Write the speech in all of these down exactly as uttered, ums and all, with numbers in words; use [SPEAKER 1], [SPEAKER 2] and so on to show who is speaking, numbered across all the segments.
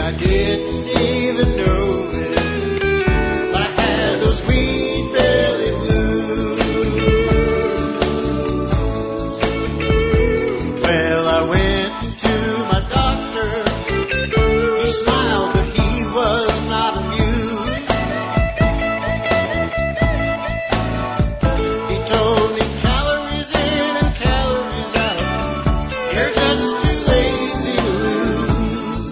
[SPEAKER 1] I didn't even know it, but I had those wheat belly blues. Well, I went to my doctor. He smiled, but he was not amused. He told me calories in and calories out, you're just too lazy to lose.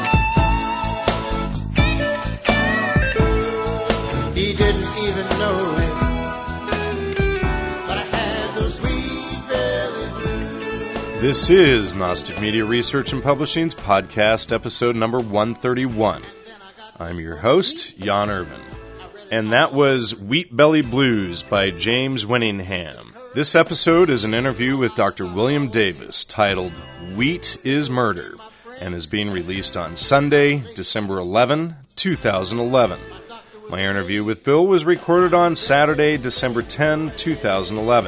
[SPEAKER 1] He didn't even know it, but I had those wheat belly blues.
[SPEAKER 2] This is Gnostic Media Research and Publishing's podcast episode number one thirty-one. I'm your host, Jan Irvin. And that was Wheat Belly Blues by James Winningham. This episode is an interview with Doctor William Davis titled Wheat is Murder and is being released on Sunday, December eleventh, two thousand eleven. My interview with Bill was recorded on Saturday, December tenth, two thousand eleven.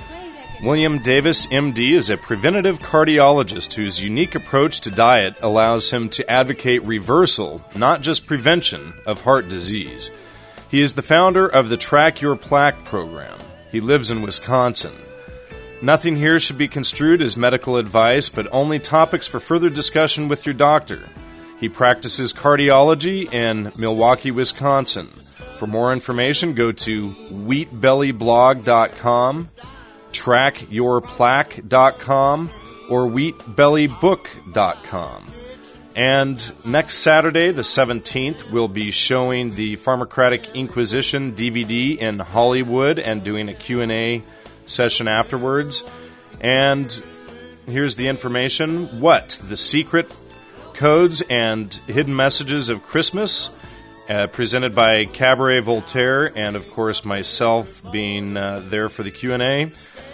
[SPEAKER 2] William Davis, M D, is a preventative cardiologist whose unique approach to diet allows him to advocate reversal, not just prevention, of heart disease. He is the founder of the Track Your Plaque program. He lives in Wisconsin. Nothing here should be construed as medical advice, but only topics for further discussion with your doctor. He practices cardiology in Milwaukee, Wisconsin. For more information, go to wheat belly blog dot com, track your plaque dot com, or wheat belly book dot com. And next Saturday, the seventeenth, we'll be showing the Pharmacratic Inquisition D V D in Hollywood and doing a Q and A session afterwards. And here's the information. What? The secret codes and hidden messages of Christmas, uh, presented by Cabaret Voltaire, and of course myself being uh, there for the Q and A.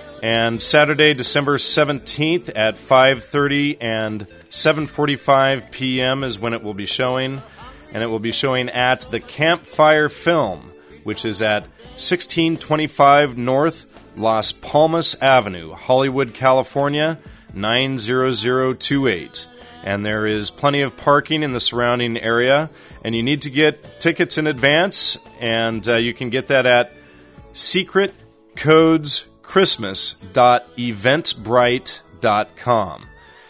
[SPEAKER 2] And Saturday, December seventeenth at five thirty and seven forty-five p.m. is when it will be showing. And it will be showing at the Campfire Film, which is at sixteen twenty-five North Las Palmas Avenue, Hollywood, California, nine zero zero two eight. And there is plenty of parking in the surrounding area. And you need to get tickets in advance. And uh, you can get that at secret codes christmas dot eventbrite dot com.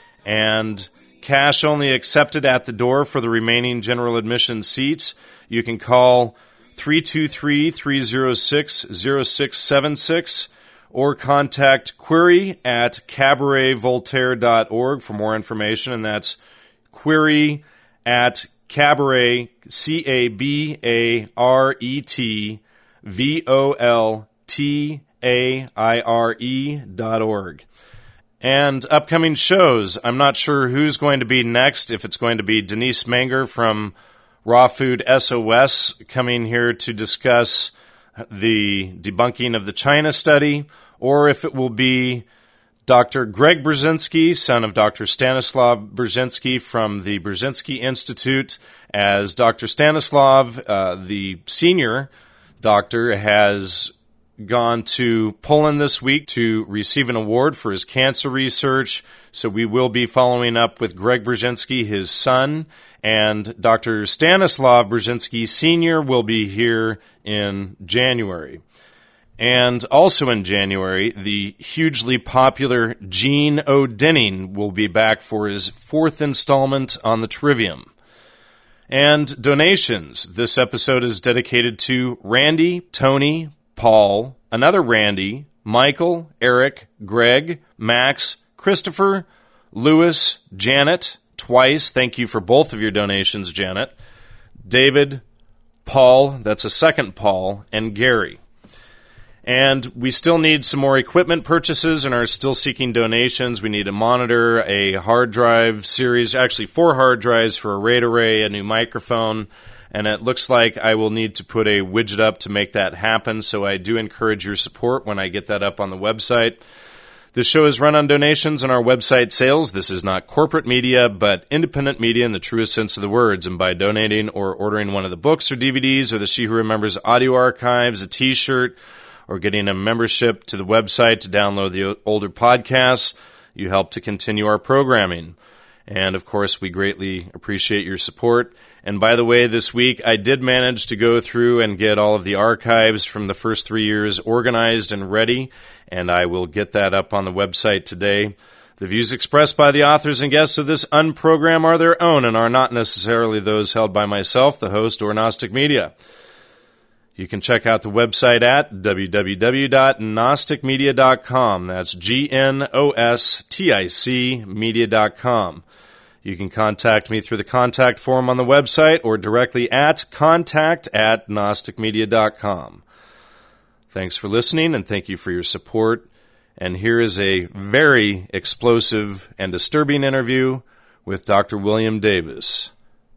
[SPEAKER 2] And cash only accepted at the door for the remaining general admission seats. You can call three two three, three zero six, zero six seven six or contact query at cabaret voltaire dot org for more information, and that's query at cabaret, C A B A R E T V O L T A I R E dot org. And upcoming shows, I'm not sure who's going to be next, if it's going to be Denise Menger from Raw Food S O S coming here to discuss the debunking of the China study, or if it will be Doctor Greg Brzezinski, son of Doctor Stanislav Brzezinski from the Brzezinski Institute, as Doctor Stanislav, uh, the senior doctor, has gone to Poland this week to receive an award for his cancer research. So we will be following up with Greg Brzezinski, his son, and Doctor Stanislav Brzezinski Senior will be here in January. And also in January, the hugely popular Gene O. Denning will be back for his fourth installment on the Trivium. And donations. This episode is dedicated to Randy, Tony, Paul, another Randy, Michael, Eric, Greg, Max, Christopher, Lewis, Janet, twice. Thank you for both of your donations, Janet. David, Paul, that's a second Paul, and Gary. And we still need some more equipment purchases and are still seeking donations. We need a monitor, a hard drive series, actually four hard drives for a RAID array, a new microphone, and it looks like I will need to put a widget up to make that happen, so I do encourage your support when I get that up on the website. This show is run on donations and our website sales. This is not corporate media, but independent media in the truest sense of the words. And by donating or ordering one of the books or D V Ds or the She Who Remembers audio archives, a T-shirt, or getting a membership to the website to download the older podcasts, you help to continue our programming. And, of course, we greatly appreciate your support. And by the way, this week I did manage to go through and get all of the archives from the first three years organized and ready, and I will get that up on the website today. The views expressed by the authors and guests of this unprogram are their own and are not necessarily those held by myself, the host, or Gnostic Media. You can check out the website at w w w dot gnostic media dot com. That's G N O S T I C media dot com. You can contact me through the contact form on the website or directly at contact at gnostic media dot com. Thanks for listening, and thank you for your support. And here is a very explosive and disturbing interview with Doctor William Davis.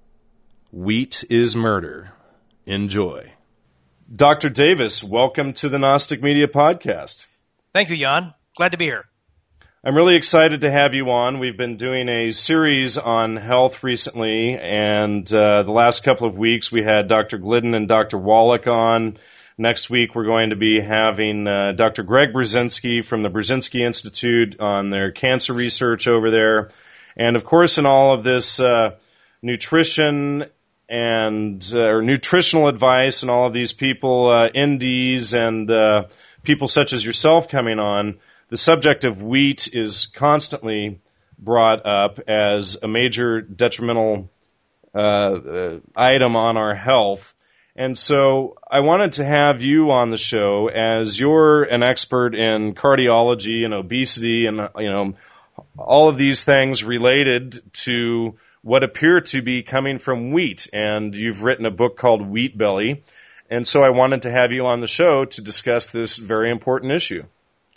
[SPEAKER 2] Wheat is murder. Enjoy. Doctor Davis, welcome to the Gnostic Media Podcast.
[SPEAKER 3] Thank you, Jan. Glad to be here.
[SPEAKER 2] I'm really excited to have you on. We've been doing a series on health recently, and uh, the last couple of weeks we had Doctor Glidden and Doctor Wallach on. Next week we're going to be having uh, Doctor Greg Brzezinski from the Brzezinski Institute on their cancer research over there. And, of course, in all of this uh, nutrition and uh, or nutritional advice and all of these people, uh, N Ds and uh, people such as yourself coming on, the subject of wheat is constantly brought up as a major detrimental uh, uh, item on our health. And so I wanted to have you on the show as you're an expert in cardiology and obesity and, you know, all of these things related to what appear to be coming from wheat. And you've written a book called Wheat Belly. And so I wanted to have you on the show to discuss this very important issue.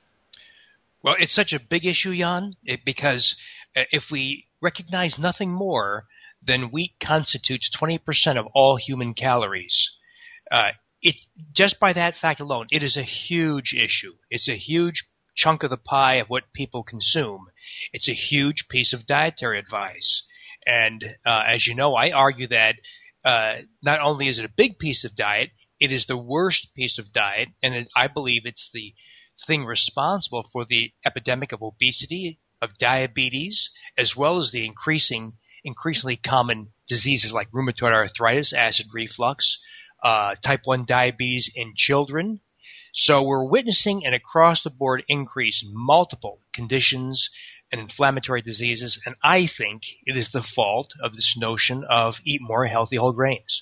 [SPEAKER 3] Well, it's such a big issue, Jan, it, because if we recognize nothing more, then wheat constitutes twenty percent of all human calories. Uh, it, just by that fact alone, it is a huge issue. It's a huge chunk of the pie of what people consume. It's a huge piece of dietary advice. And uh, as you know, I argue that uh, not only is it a big piece of diet, it is the worst piece of diet, and it, I believe it's the thing responsible for the epidemic of obesity, of diabetes, as well as the increasing, increasingly common diseases like rheumatoid arthritis, acid reflux, uh, type one diabetes in children. So we're witnessing an across-the-board increase in multiple conditions and inflammatory diseases, and I think it is the fault of this notion of eat more healthy whole grains.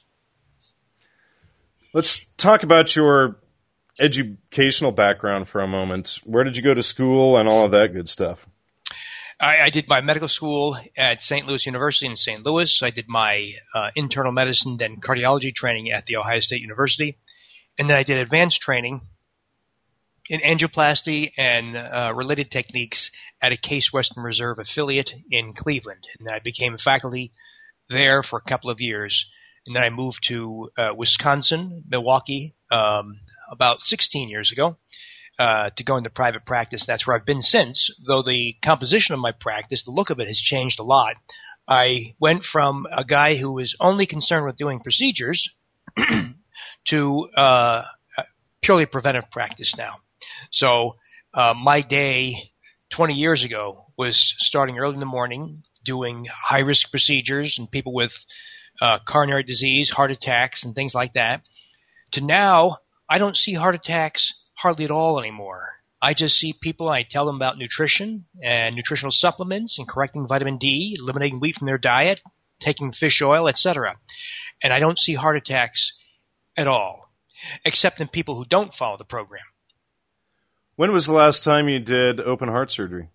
[SPEAKER 2] Let's talk about your educational background for a moment. Where did you go to school and all of that good stuff?
[SPEAKER 3] I, I did my medical school at Saint Louis University in Saint Louis. I did my uh, internal medicine, then cardiology training at The Ohio State University. And then I did advanced training in angioplasty and uh, related techniques at a Case Western Reserve affiliate in Cleveland. And then I became faculty there for a couple of years. And then I moved to uh, Wisconsin, Milwaukee, um, about sixteen years ago uh, to go into private practice. That's where I've been since, though the composition of my practice, the look of it has changed a lot. I went from a guy who was only concerned with doing procedures to uh, purely preventive practice now. So uh, my day twenty years ago was starting early in the morning, doing high-risk procedures and people with uh, coronary disease, heart attacks, and things like that, to now I don't see heart attacks hardly at all anymore. I just see people, and I tell them about nutrition and nutritional supplements and correcting vitamin D, eliminating wheat from their diet, taking fish oil, et cetera. And I don't see heart attacks at all, except in people who don't follow the program.
[SPEAKER 2] When was the last time you did open heart surgery?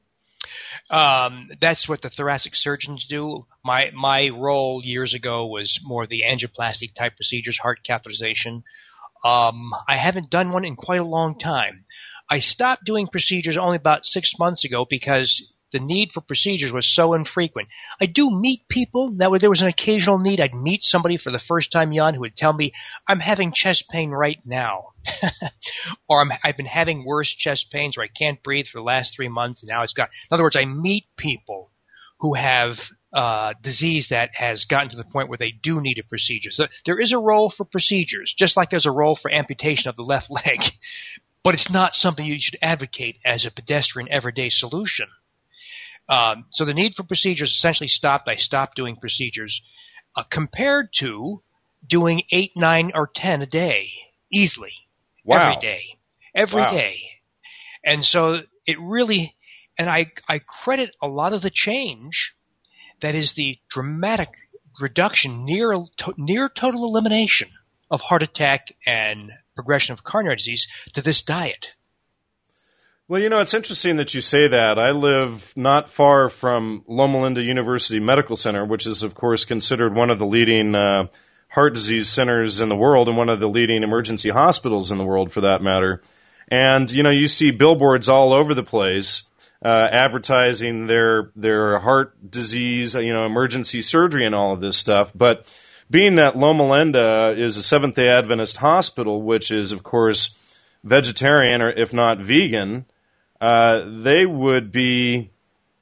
[SPEAKER 3] Um, that's what the thoracic surgeons do. My my role years ago was more the angioplasty type procedures, heart catheterization. Um, I haven't done one in quite a long time. I stopped doing procedures only about six months ago because the need for procedures was so infrequent. I do meet people. That there was an occasional need. I'd meet somebody for the first time, Jan, who would tell me, I'm having chest pain right now. Or I'm, I've been having worse chest pains, or I can't breathe for the last three months, and now it's got... In other words, I meet people who have uh, disease that has gotten to the point where they do need a procedure. So there is a role for procedures, just like there's a role for amputation of the left leg. But it's not something you should advocate as a pedestrian everyday solution. Um, so the need for procedures essentially stopped. I stopped doing procedures uh, compared to doing eight, nine, or ten a day easily.
[SPEAKER 2] Wow.
[SPEAKER 3] Every day. Every
[SPEAKER 2] Wow.
[SPEAKER 3] day. And so it really, and I, I credit a lot of the change that is the dramatic reduction, near, to, near total elimination of heart attack and progression of coronary disease to this diet.
[SPEAKER 2] Well, you know, it's interesting that you say that. I live not far from Loma Linda University Medical Center, which is, of course, considered one of the leading uh, heart disease centers in the world and one of the leading emergency hospitals in the world, for that matter. And, you know, you see billboards all over the place uh, advertising their their heart disease, you know, emergency surgery and all of this stuff. But being that Loma Linda is a Seventh-day Adventist hospital, which is, of course, vegetarian or if not vegan, Uh, they would be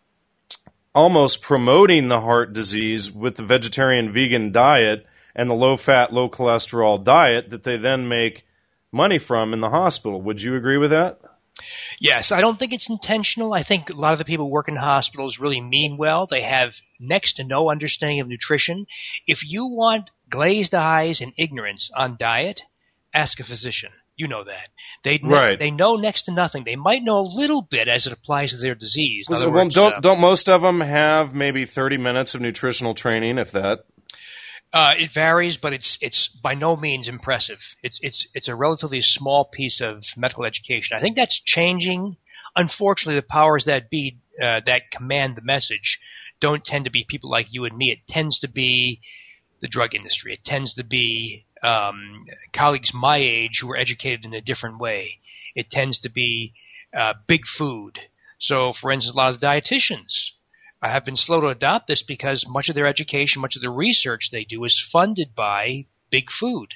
[SPEAKER 2] almost promoting the heart disease with the vegetarian vegan diet and the low-fat, low-cholesterol diet that they then make money from in the hospital. Would you agree with that?
[SPEAKER 3] Yes, I don't think it's intentional. I think a lot of the people who work in hospitals really mean well. They have next to no understanding of nutrition. If you want glazed eyes and ignorance on diet, ask a physician. You know that. They
[SPEAKER 2] right.
[SPEAKER 3] they know next to nothing. They might know a little bit as it applies to their disease. In other
[SPEAKER 2] well,
[SPEAKER 3] words,
[SPEAKER 2] don't
[SPEAKER 3] uh,
[SPEAKER 2] don't most of them have maybe thirty minutes of nutritional training, if that?
[SPEAKER 3] Uh, it varies, but it's it's by no means impressive. It's it's it's a relatively small piece of medical education. I think that's changing. Unfortunately, the powers that be uh, that command the message don't tend to be people like you and me. It tends to be the drug industry. It tends to be um, colleagues my age who are educated in a different way. It tends to be uh, big food. So, for instance, a lot of the dietitians uh, have been slow to adopt this because much of their education, much of the research they do is funded by big food.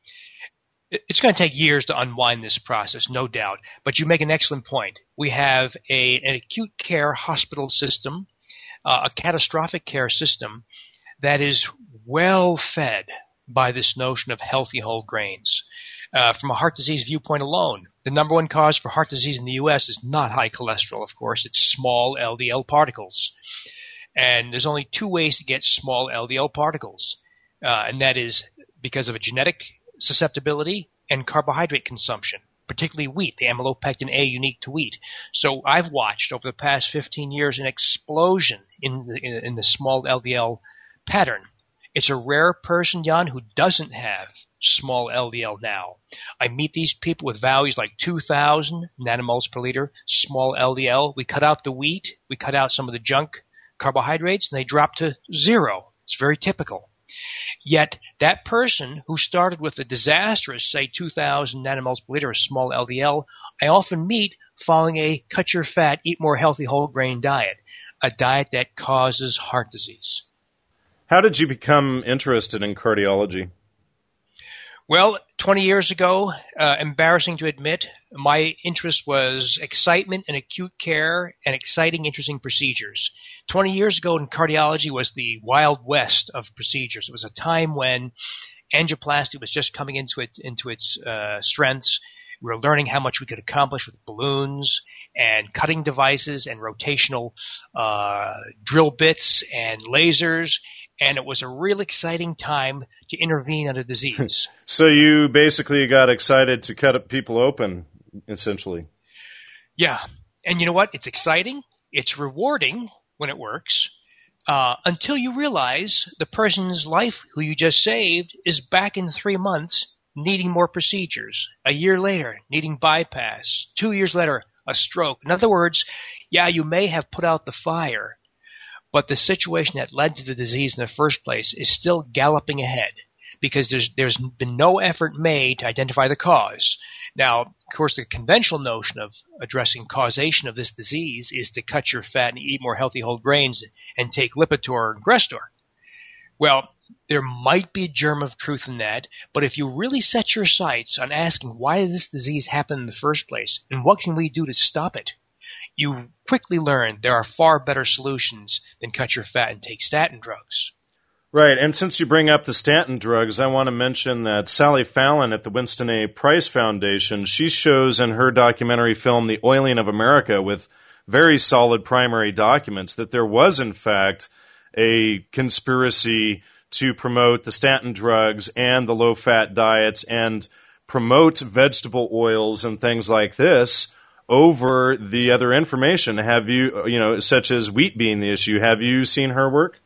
[SPEAKER 3] It's going to take years to unwind this process, no doubt. But you make an excellent point. We have a, an acute care hospital system, uh, a catastrophic care system that is well fed by this notion of healthy whole grains. Uh, from a heart disease viewpoint alone, the number one cause for heart disease in the U S is not high cholesterol, of course. It's small L D L particles. And there's only two ways to get small L D L particles, uh, and that is because of a genetic susceptibility and carbohydrate consumption, particularly wheat, the amylopectin A unique to wheat. So I've watched over the past fifteen years an explosion in the, in, in the small L D L pattern. It's a rare person, Jan, who doesn't have small L D L now. I meet these people with values like two thousand nanomoles per liter, small L D L. We cut out the wheat, we cut out some of the junk carbohydrates, and they drop to zero. It's very typical. Yet that person who started with a disastrous, say, two thousand nanomoles per liter of small L D L, I often meet following a cut your fat, eat more healthy whole grain diet, a diet that causes heart disease.
[SPEAKER 2] How did you become interested in cardiology?
[SPEAKER 3] Well, twenty years ago, uh, embarrassing to admit, my interest was excitement in acute care and exciting, interesting procedures. twenty years ago in cardiology was the wild west of procedures. It was a time when angioplasty was just coming into its, into its uh, strengths. We were learning how much we could accomplish with balloons and cutting devices and rotational uh, drill bits and lasers. And it was a real exciting time to intervene on a disease.
[SPEAKER 2] So you basically got excited to cut people open, essentially.
[SPEAKER 3] Yeah. And you know what? It's exciting. It's rewarding when it works, uh, until you realize the person's life who you just saved is back in three months needing more procedures. A year later, needing bypass. Two years later, a stroke. In other words, yeah, you may have put out the fire, but the situation that led to the disease in the first place is still galloping ahead because there's there's been no effort made to identify the cause. Now, of course, the conventional notion of addressing causation of this disease is to cut your fat and eat more healthy whole grains and take Lipitor and Crestor. Well, there might be a germ of truth in that, but if you really set your sights on asking why did this disease happen in the first place and what can we do to stop it, you quickly learn there are far better solutions than cut your fat and take statin drugs.
[SPEAKER 2] Right, and since you bring up the statin drugs, I want to mention that Sally Fallon at the Winston A. Price Foundation, she shows in her documentary film The Oiling of America with very solid primary documents that there was, in fact, a conspiracy to promote the statin drugs and the low-fat diets and promote vegetable oils and things like this over the other information. Have you, you know, such as wheat being the issue, have you seen her work?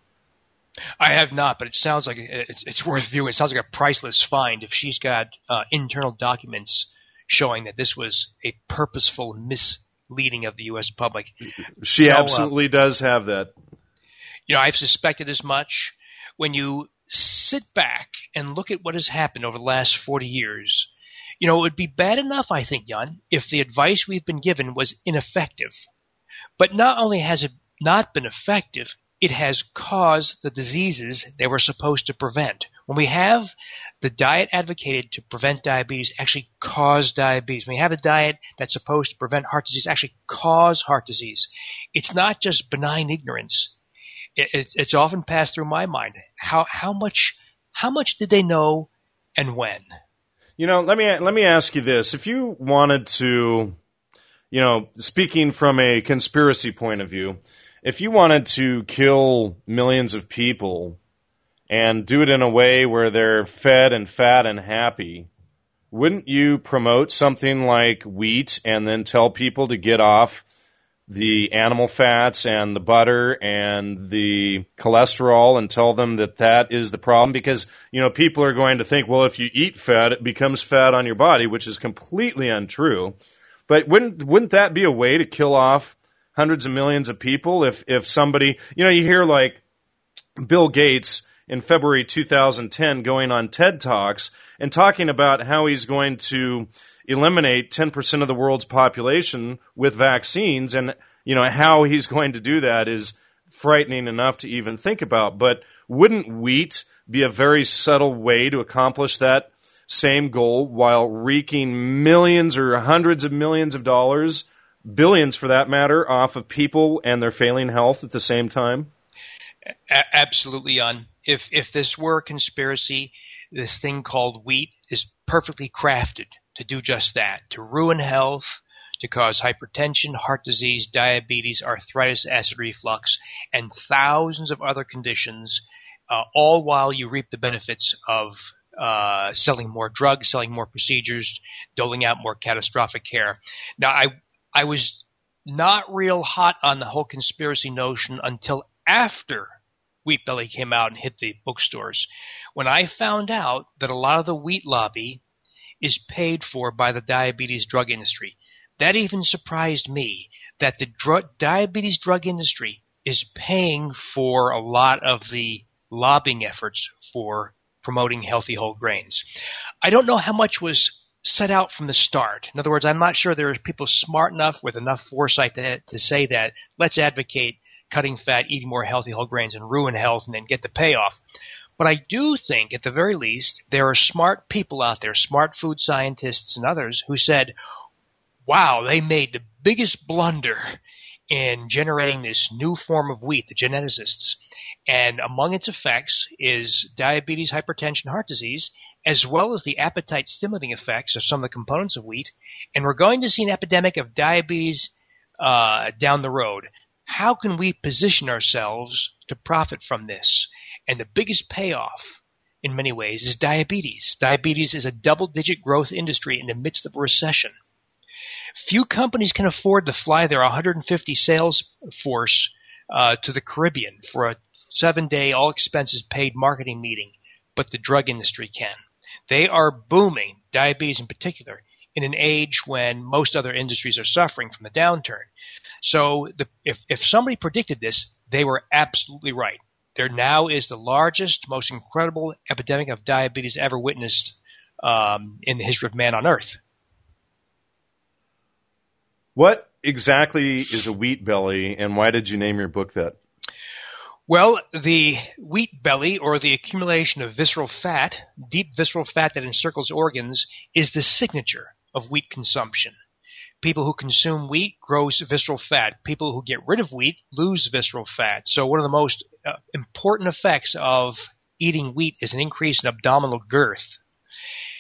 [SPEAKER 3] I have not, but it sounds like it's, it's worth viewing. It sounds like a priceless find if she's got uh, internal documents showing that this was a purposeful misleading of the U S public.
[SPEAKER 2] She
[SPEAKER 3] you know,
[SPEAKER 2] absolutely uh, does have that.
[SPEAKER 3] You know, I've suspected as much. When you sit back and look at what has happened over the last forty years, you know, it would be bad enough, I think, Jan, if the advice we've been given was ineffective. But not only has it not been effective, it has caused the diseases they were supposed to prevent. When we have the diet advocated to prevent diabetes actually cause diabetes, when we have a diet that's supposed to prevent heart disease actually cause heart disease, it's not just benign ignorance. It, it, it's often passed through my mind. How how much how much did they know and when?
[SPEAKER 2] You know, let me let me ask you this. If you wanted to, you know, speaking from a conspiracy point of view, if you wanted to kill millions of people and do it in a way where they're fed and fat and happy, wouldn't you promote something like wheat and then tell people to get off the animal fats and the butter and the cholesterol and tell them that that is the problem? Because, you know, people are going to think, well, if you eat fat, it becomes fat on your body, which is completely untrue. But wouldn't wouldn't that be a way to kill off hundreds of millions of people if, if somebody, you know, you hear like Bill Gates in February two thousand ten going on TED Talks and talking about how he's going to eliminate ten percent of the world's population with vaccines, and you know how he's going to do that is frightening enough to even think about. But wouldn't wheat be a very subtle way to accomplish that same goal while wreaking millions or hundreds of millions of dollars, billions for that matter, off of people and their failing health at the same time?
[SPEAKER 3] A- absolutely, Jan. If if this were a conspiracy, this thing called wheat is perfectly crafted to do just that, to ruin health, to cause hypertension, heart disease, diabetes, arthritis, acid reflux, and thousands of other conditions, uh, all while you reap the benefits of uh, selling more drugs, selling more procedures, doling out more catastrophic care. Now, I I was not real hot on the whole conspiracy notion until after Wheat Belly came out and hit the bookstores, when I found out that a lot of the wheat lobby is paid for by the diabetes drug industry. That even surprised me, that the dr- diabetes drug industry is paying for a lot of the lobbying efforts for promoting healthy whole grains. I don't know how much was set out from the start. In other words, I'm not sure there are people smart enough with enough foresight to, to say that let's advocate cutting fat, eating more healthy whole grains, and ruin health and then get the payoff. But I do think, at the very least, there are smart people out there, smart food scientists and others, who said, wow, they made the biggest blunder in generating this new form of wheat, the geneticists. And among its effects is diabetes, hypertension, heart disease, as well as the appetite-stimulating effects of some of the components of wheat. And we're going to see an epidemic of diabetes uh, down the road. How can we position ourselves to profit from this? And the biggest payoff, in many ways, is diabetes. Diabetes is a double-digit growth industry in the midst of a recession. Few companies can afford to fly their one hundred fifty sales force uh, to the Caribbean for a seven-day, all-expenses-paid marketing meeting, but the drug industry can. They are booming, diabetes in particular, in an age when most other industries are suffering from a downturn. So the, if, if somebody predicted this, they were absolutely right. There now is the largest, most incredible epidemic of diabetes ever witnessed um, in the history of man on Earth.
[SPEAKER 2] What exactly is a wheat belly, and why did you name your book that?
[SPEAKER 3] Well, the wheat belly, or the accumulation of visceral fat, deep visceral fat that encircles organs, is the signature of wheat consumption. People who consume wheat grow visceral fat. People who get rid of wheat lose visceral fat. So one of the most uh, important effects of eating wheat is an increase in abdominal girth.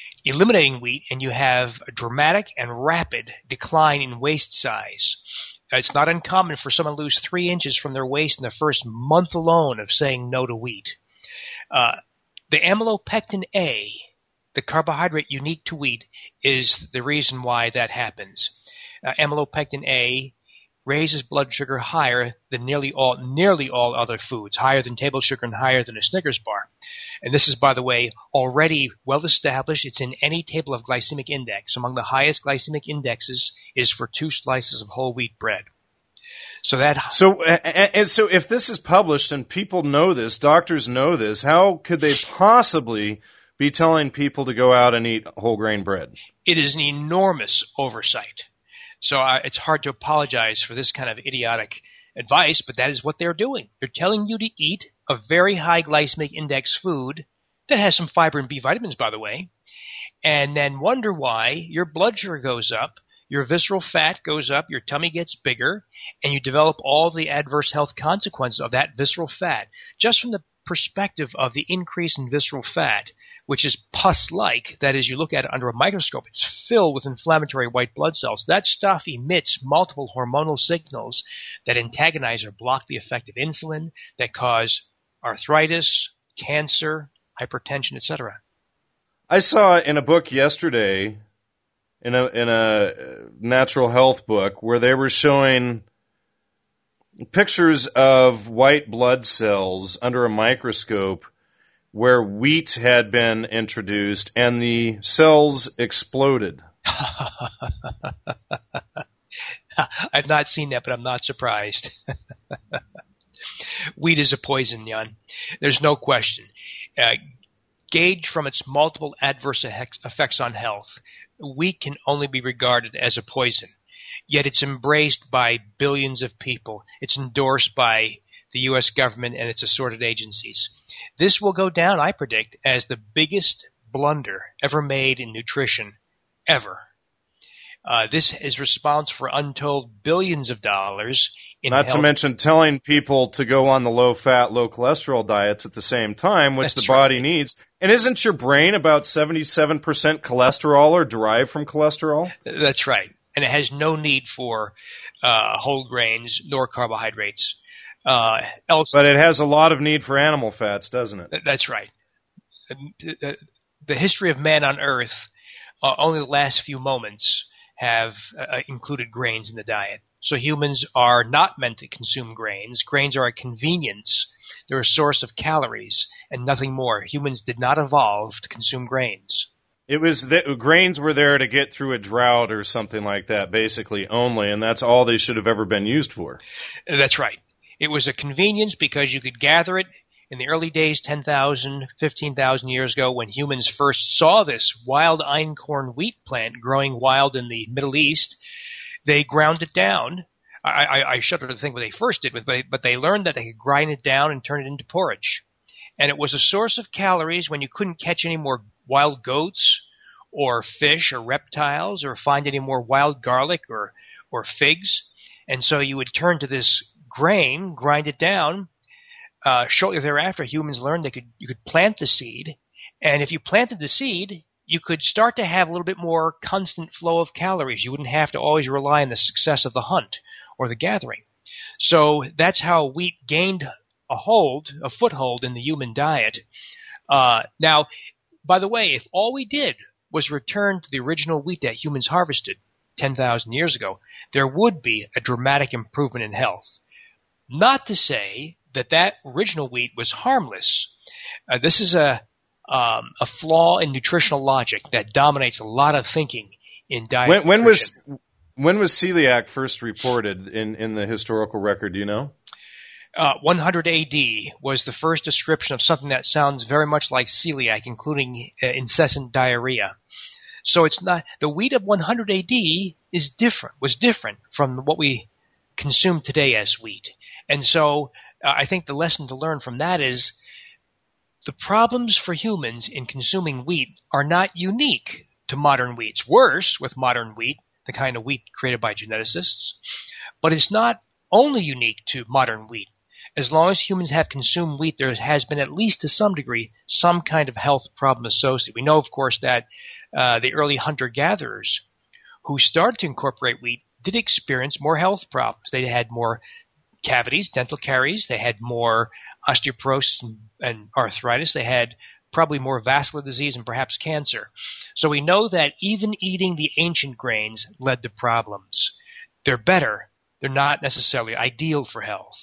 [SPEAKER 3] Eliminating wheat, and you have a dramatic and rapid decline in waist size. It's not uncommon for someone to lose three inches from their waist in the first month alone of saying no to wheat. Uh, the amylopectin A, the carbohydrate unique to wheat, is the reason why that happens. Uh, amylopectin A raises blood sugar higher than nearly all nearly all other foods, higher than table sugar and higher than a Snickers bar. And this is, by the way, already well established. It's in any table of glycemic index. Among the highest glycemic indexes is for two slices of whole wheat bread. So that
[SPEAKER 2] so and so if this is published and people know this, doctors know this, how could they possibly be telling people to go out and eat whole grain bread?
[SPEAKER 3] It is an enormous oversight. So uh, it's hard to apologize for this kind of idiotic advice, but that is what they're doing. They're telling you to eat a very high glycemic index food that has some fiber and B vitamins, by the way, and then wonder why your blood sugar goes up, your visceral fat goes up, your tummy gets bigger, and you develop all the adverse health consequences of that visceral fat. Just from the perspective of the increase in visceral fat, which is pus-like, that is, you look at it under a microscope, it's filled with inflammatory white blood cells. That stuff emits multiple hormonal signals that antagonize or block the effect of insulin, that cause arthritis, cancer, hypertension, et cetera.
[SPEAKER 2] I saw in a book yesterday, in a in a natural health book, where they were showing pictures of white blood cells under a microscope where wheat had been introduced and the cells exploded.
[SPEAKER 3] I've not seen that, but I'm not surprised. Wheat is a poison, Jan. There's no question. Uh, gauged from its multiple adverse effects on health, wheat can only be regarded as a poison. Yet it's embraced by billions of people. It's endorsed by the U S government and its assorted agencies. This will go down, I predict, as the biggest blunder ever made in nutrition, ever. Uh, this is responsible for untold billions of dollars in
[SPEAKER 2] Not
[SPEAKER 3] health.
[SPEAKER 2] to mention telling people to go on the low-fat, low-cholesterol diets at the same time, which
[SPEAKER 3] That's
[SPEAKER 2] the body
[SPEAKER 3] right.
[SPEAKER 2] needs. And isn't your brain about seventy-seven percent cholesterol or derived from cholesterol?
[SPEAKER 3] That's right. And it has no need for uh, whole grains nor carbohydrates. Uh, else,
[SPEAKER 2] But it has a lot of need for animal fats, doesn't it?
[SPEAKER 3] That's right. The, the history of man on Earth, uh, only the last few moments have uh, included grains in the diet. So humans are not meant to consume grains. Grains are a convenience. They're a source of calories and nothing more. Humans did not evolve to consume grains.
[SPEAKER 2] It was that grains were there to get through a drought or something like that, basically only, and that's all they should have ever been used for.
[SPEAKER 3] That's right. It was a convenience because you could gather it in the early days, ten thousand, fifteen thousand years ago, when humans first saw this wild einkorn wheat plant growing wild in the Middle East. They ground it down. I, I, I shudder to think what they first did with it, but they learned that they could grind it down and turn it into porridge. And it was a source of calories when you couldn't catch any more wild goats or fish or reptiles or find any more wild garlic or, or figs. And so you would turn to this grain, grind it down. Uh, shortly thereafter, humans learned they could you could plant the seed, and if you planted the seed, you could start to have a little bit more constant flow of calories. You wouldn't have to always rely on the success of the hunt or the gathering. So that's how wheat gained a hold, a foothold in the human diet. Uh, now, by the way, if all we did was return to the original wheat that humans harvested ten thousand years ago, there would be a dramatic improvement in health. Not to say that that original wheat was harmless. Uh, this is a um, a flaw in nutritional logic that dominates a lot of thinking in diet.
[SPEAKER 2] When, when was
[SPEAKER 3] nutrition.
[SPEAKER 2] when was celiac first reported in, in the historical record? Do you know?
[SPEAKER 3] Uh, one hundred A D was the first description of something that sounds very much like celiac, including uh, incessant diarrhea. So it's not the wheat of one hundred A D is different. Was different from what we consume today as wheat, and so uh, I think the lesson to learn from that is the problems for humans in consuming wheat are not unique to modern wheat. It's worse with modern wheat, the kind of wheat created by geneticists, but it's not only unique to modern wheat. As long as humans have consumed wheat, there has been, at least to some degree, some kind of health problem associated. We know, of course, that uh, the early hunter-gatherers who started to incorporate wheat did experience more health problems. They had more cavities, dental caries. They had more osteoporosis and, and arthritis. They had probably more vascular disease and perhaps cancer. So we know that even eating the ancient grains led to problems. They're better. They're not necessarily ideal for health.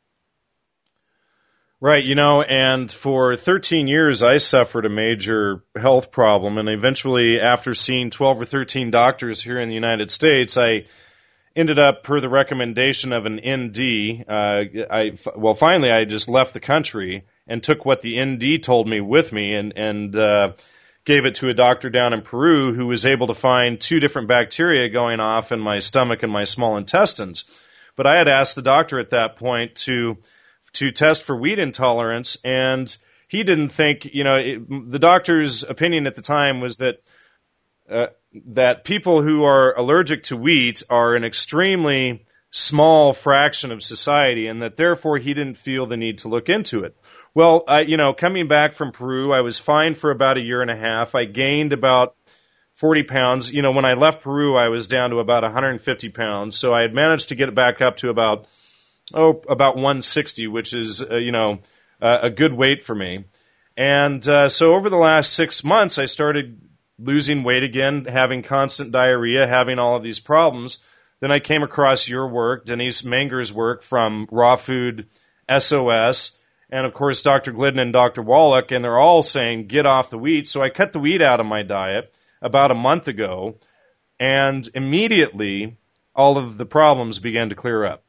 [SPEAKER 2] Right, you know, and for thirteen years I suffered a major health problem, and eventually after seeing twelve or thirteen doctors here in the United States, I ended up, per the recommendation of an N D, uh, I, well, finally I just left the country and took what the N D told me with me and, and uh, gave it to a doctor down in Peru who was able to find two different bacteria going off in my stomach and my small intestines. But I had asked the doctor at that point to to test for wheat intolerance, and he didn't think, you know, it, the doctor's opinion at the time was that uh, that people who are allergic to wheat are an extremely small fraction of society, and that therefore he didn't feel the need to look into it. Well, I, you know, coming back from Peru, I was fine for about a year and a half. I gained about forty pounds. You know, when I left Peru, I was down to about one hundred fifty pounds, so I had managed to get it back up to about Oh, about one sixty, which is, uh, you know, uh, a good weight for me. And uh, so over the last six months, I started losing weight again, having constant diarrhea, having all of these problems. Then I came across your work, Denise Manger's work from Raw Food S O S, and of course Doctor Glidden and Doctor Wallach, and they're all saying, get off the wheat. So I cut the wheat out of my diet about a month ago, and immediately all of the problems began to clear up.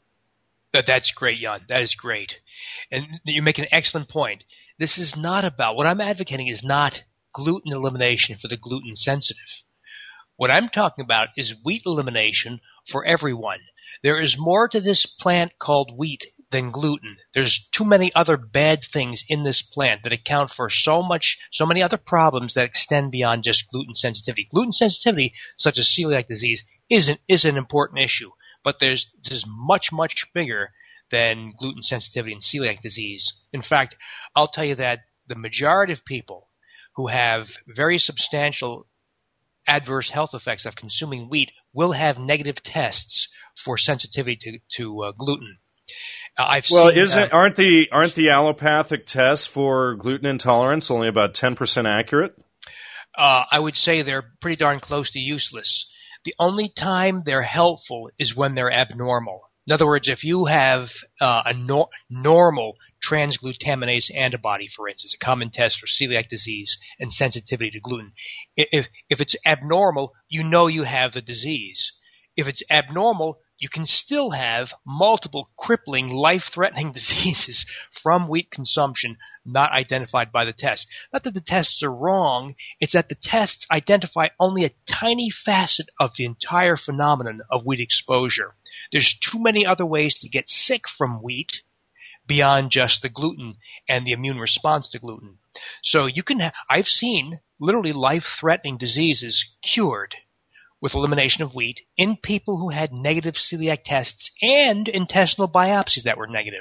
[SPEAKER 3] That's great, Jan. That is great. And you make an excellent point. This is not about, what I'm advocating is not gluten elimination for the gluten sensitive. What I'm talking about is wheat elimination for everyone. There is more to this plant called wheat than gluten. There's too many other bad things in this plant that account for so much, so many other problems that extend beyond just gluten sensitivity. Gluten sensitivity, such as celiac disease, isn't, is an important issue. But there's this is much, much bigger than gluten sensitivity and celiac disease. In fact, I'll tell you that the majority of people who have very substantial adverse health effects of consuming wheat will have negative tests for sensitivity to, to uh, gluten. Uh, I've
[SPEAKER 2] well,
[SPEAKER 3] seen,
[SPEAKER 2] isn't
[SPEAKER 3] uh,
[SPEAKER 2] aren't the aren't the allopathic tests for gluten intolerance only about ten percent accurate?
[SPEAKER 3] Uh, I would say they're pretty darn close to useless. The only time they're helpful is when they're abnormal. In other words, if you have uh, a no- normal transglutaminase antibody, for instance, a common test for celiac disease and sensitivity to gluten, if, if it's abnormal, you know you have the disease. If it's abnormal, you can still have multiple crippling, life-threatening diseases from wheat consumption not identified by the test. Not that the tests are wrong, it's that the tests identify only a tiny facet of the entire phenomenon of wheat exposure. There's too many other ways to get sick from wheat beyond just the gluten and the immune response to gluten. So you can ha- I've seen literally life-threatening diseases cured with elimination of wheat in people who had negative celiac tests and intestinal biopsies that were negative.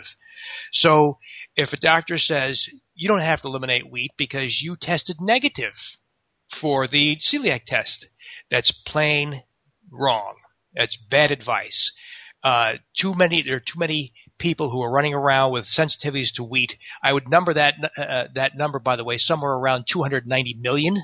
[SPEAKER 3] So if a doctor says you don't have to eliminate wheat because you tested negative for the celiac test, that's plain wrong. That's bad advice. Uh, too many, there are too many people who are running around with sensitivities to wheat. I would number that uh, that number, by the way, somewhere around two hundred ninety million.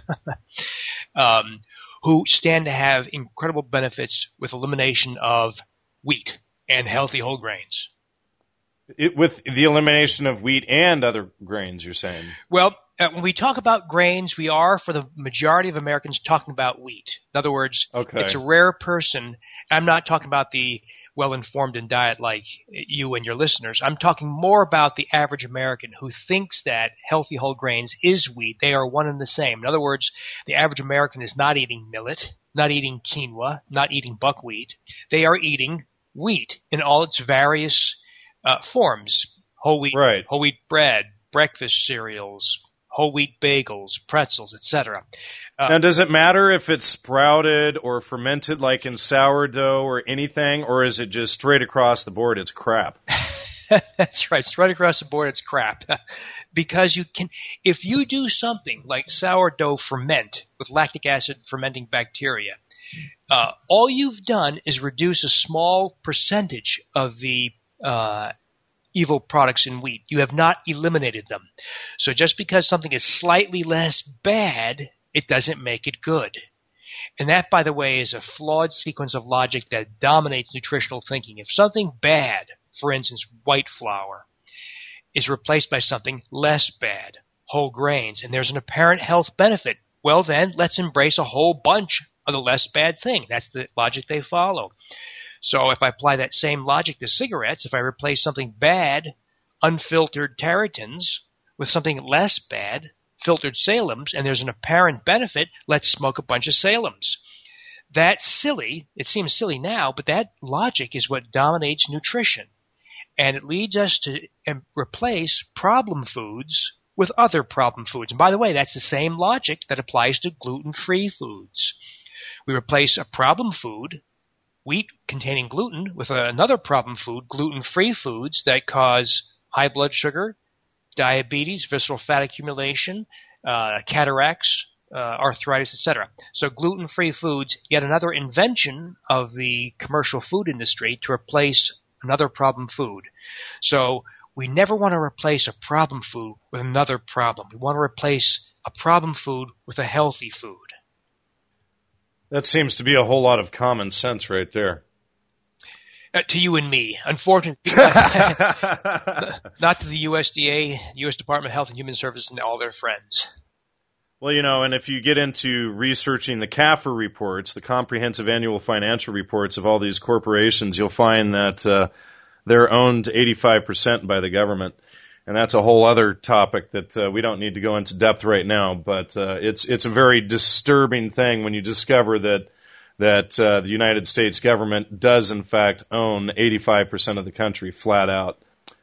[SPEAKER 3] um, who stand to have incredible benefits with elimination of wheat and healthy whole grains.
[SPEAKER 2] It, with the elimination of wheat and other grains, you're saying?
[SPEAKER 3] Well, uh, when we talk about grains, we are, for the majority of Americans, talking about wheat. In other words,
[SPEAKER 2] okay.
[SPEAKER 3] It's a rare person. I'm not talking about the well-informed in diet like you and your listeners. I'm talking more about the average American who thinks that healthy whole grains is wheat. They are one and the same. In other words, the average American is not eating millet, not eating quinoa, not eating buckwheat. They are eating wheat in all its various uh, forms. Whole wheat,
[SPEAKER 2] right.
[SPEAKER 3] whole wheat bread, breakfast cereals, whole wheat bagels, pretzels, et cetera. Uh,
[SPEAKER 2] now, does it matter if it's sprouted or fermented like in sourdough or anything, or is it just straight across the board, it's crap?
[SPEAKER 3] That's right. Straight across the board, it's crap. Because you can, if you do something like sourdough ferment with lactic acid fermenting bacteria, Uh, all you've done is reduce a small percentage of the uh, evil products in wheat. You have not eliminated them. So just because something is slightly less bad, it doesn't make it good. And that, by the way, is a flawed sequence of logic that dominates nutritional thinking. If something bad, for instance, white flour, is replaced by something less bad, whole grains, and there's an apparent health benefit, well then, let's embrace a whole bunch of the less bad thing. That's the logic they follow. So if I apply that same logic to cigarettes, if I replace something bad, unfiltered Territons, with something less bad, filtered Salems, and there's an apparent benefit, let's smoke a bunch of Salems. That's silly. It seems silly now, but that logic is what dominates nutrition. And it leads us to replace problem foods with other problem foods. And by the way, that's the same logic that applies to gluten-free foods. We replace a problem food, wheat containing gluten, with another problem food, gluten-free foods that cause high blood sugar, diabetes, visceral fat accumulation, uh, cataracts, uh, arthritis, et cetera. So gluten-free foods, yet another invention of the commercial food industry to replace another problem food. So we never want to replace a problem food with another problem. We want to replace a problem food with a healthy food.
[SPEAKER 2] That seems to be a whole lot of common sense right there.
[SPEAKER 3] Uh, to you and me. Unfortunately, not to the U S D A, U S Department of Health and Human Services, and all their friends.
[SPEAKER 2] Well, you know, and if you get into researching the C A F R reports, the comprehensive annual financial reports of all these corporations, you'll find that uh, they're owned eighty-five percent by the government. And that's a whole other topic that uh, we don't need to go into depth right now. But uh, it's it's a very disturbing thing when you discover that that uh, the United States government does, in fact, own eighty-five percent of the country flat out.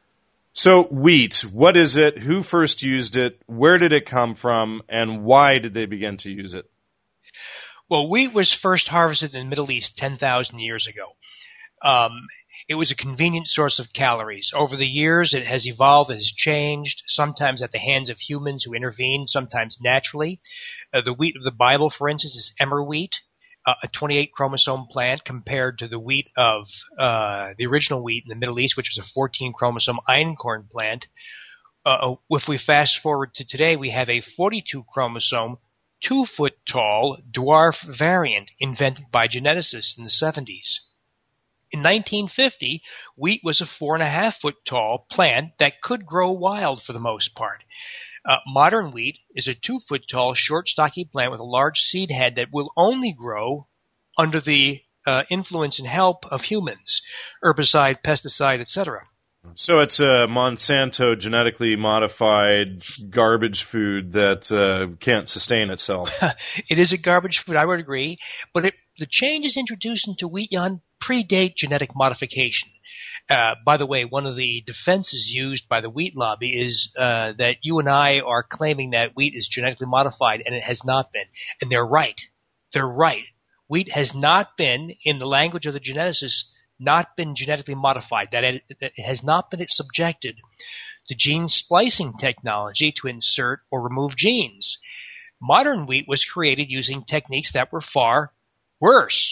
[SPEAKER 2] So wheat, what is it? Who first used it? Where did it come from? And why did they begin to use it?
[SPEAKER 3] Well, wheat was first harvested in the Middle East ten thousand years ago. Um, it was a convenient source of calories. Over the years, it has evolved, it has changed, sometimes at the hands of humans who intervene, sometimes naturally. Uh, the wheat of the Bible, for instance, is emmer wheat, uh, a twenty-eight chromosome plant, compared to the wheat of uh, the original wheat in the Middle East, which was a fourteen chromosome einkorn plant. Uh, if we fast forward to today, we have a forty-two chromosome, two-foot-tall dwarf variant invented by geneticists in the seventies. In nineteen fifty, wheat was a four and a half foot tall plant that could grow wild for the most part. Uh, modern wheat is a two foot tall, short, stocky plant with a large seed head that will only grow under the uh, influence and help of humans, herbicide, pesticide, et cetera.
[SPEAKER 2] So it's a Monsanto genetically modified garbage food that uh, can't sustain itself.
[SPEAKER 3] It is a garbage food, I would agree, but it, the changes introduced into wheat, Jan, predate genetic modification. Uh, by the way, one of the defenses used by the wheat lobby is uh, that you and I are claiming that wheat is genetically modified, and it has not been. And they're right. They're right. Wheat has not been, in the language of the geneticists, not been genetically modified, that it, that it has not been subjected to gene splicing technology to insert or remove genes. Modern wheat was created using techniques that were far worse.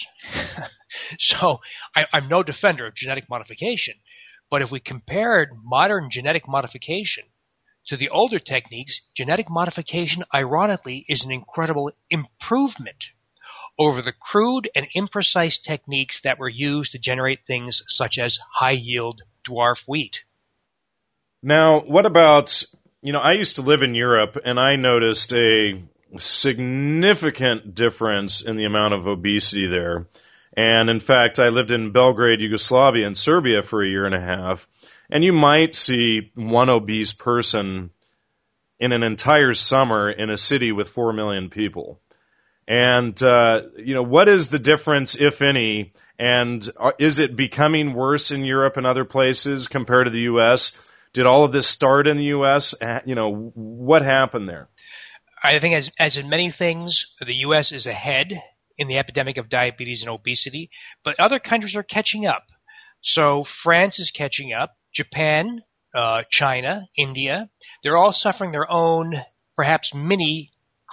[SPEAKER 3] So I, I'm no defender of genetic modification, but if we compared modern genetic modification to the older techniques, genetic modification, ironically, is an incredible improvement over the crude and imprecise techniques that were used to generate things such as high-yield dwarf wheat.
[SPEAKER 2] Now, what about, you know, I used to live in Europe, and I noticed a significant difference in the amount of obesity there. And in fact, I lived in Belgrade, Yugoslavia, and Serbia for a year and a half. And you might see one obese person in an entire summer in a city with four million people. And, uh, you know, what is the difference, if any, and is it becoming worse in Europe and other places compared to the U S? Did all of this start in the U S? You know, what happened there?
[SPEAKER 3] I think as, as in many things, the U S is ahead in the epidemic of diabetes and obesity, but other countries are catching up. So France is catching up, Japan, uh, China, India, they're all suffering their own, perhaps mini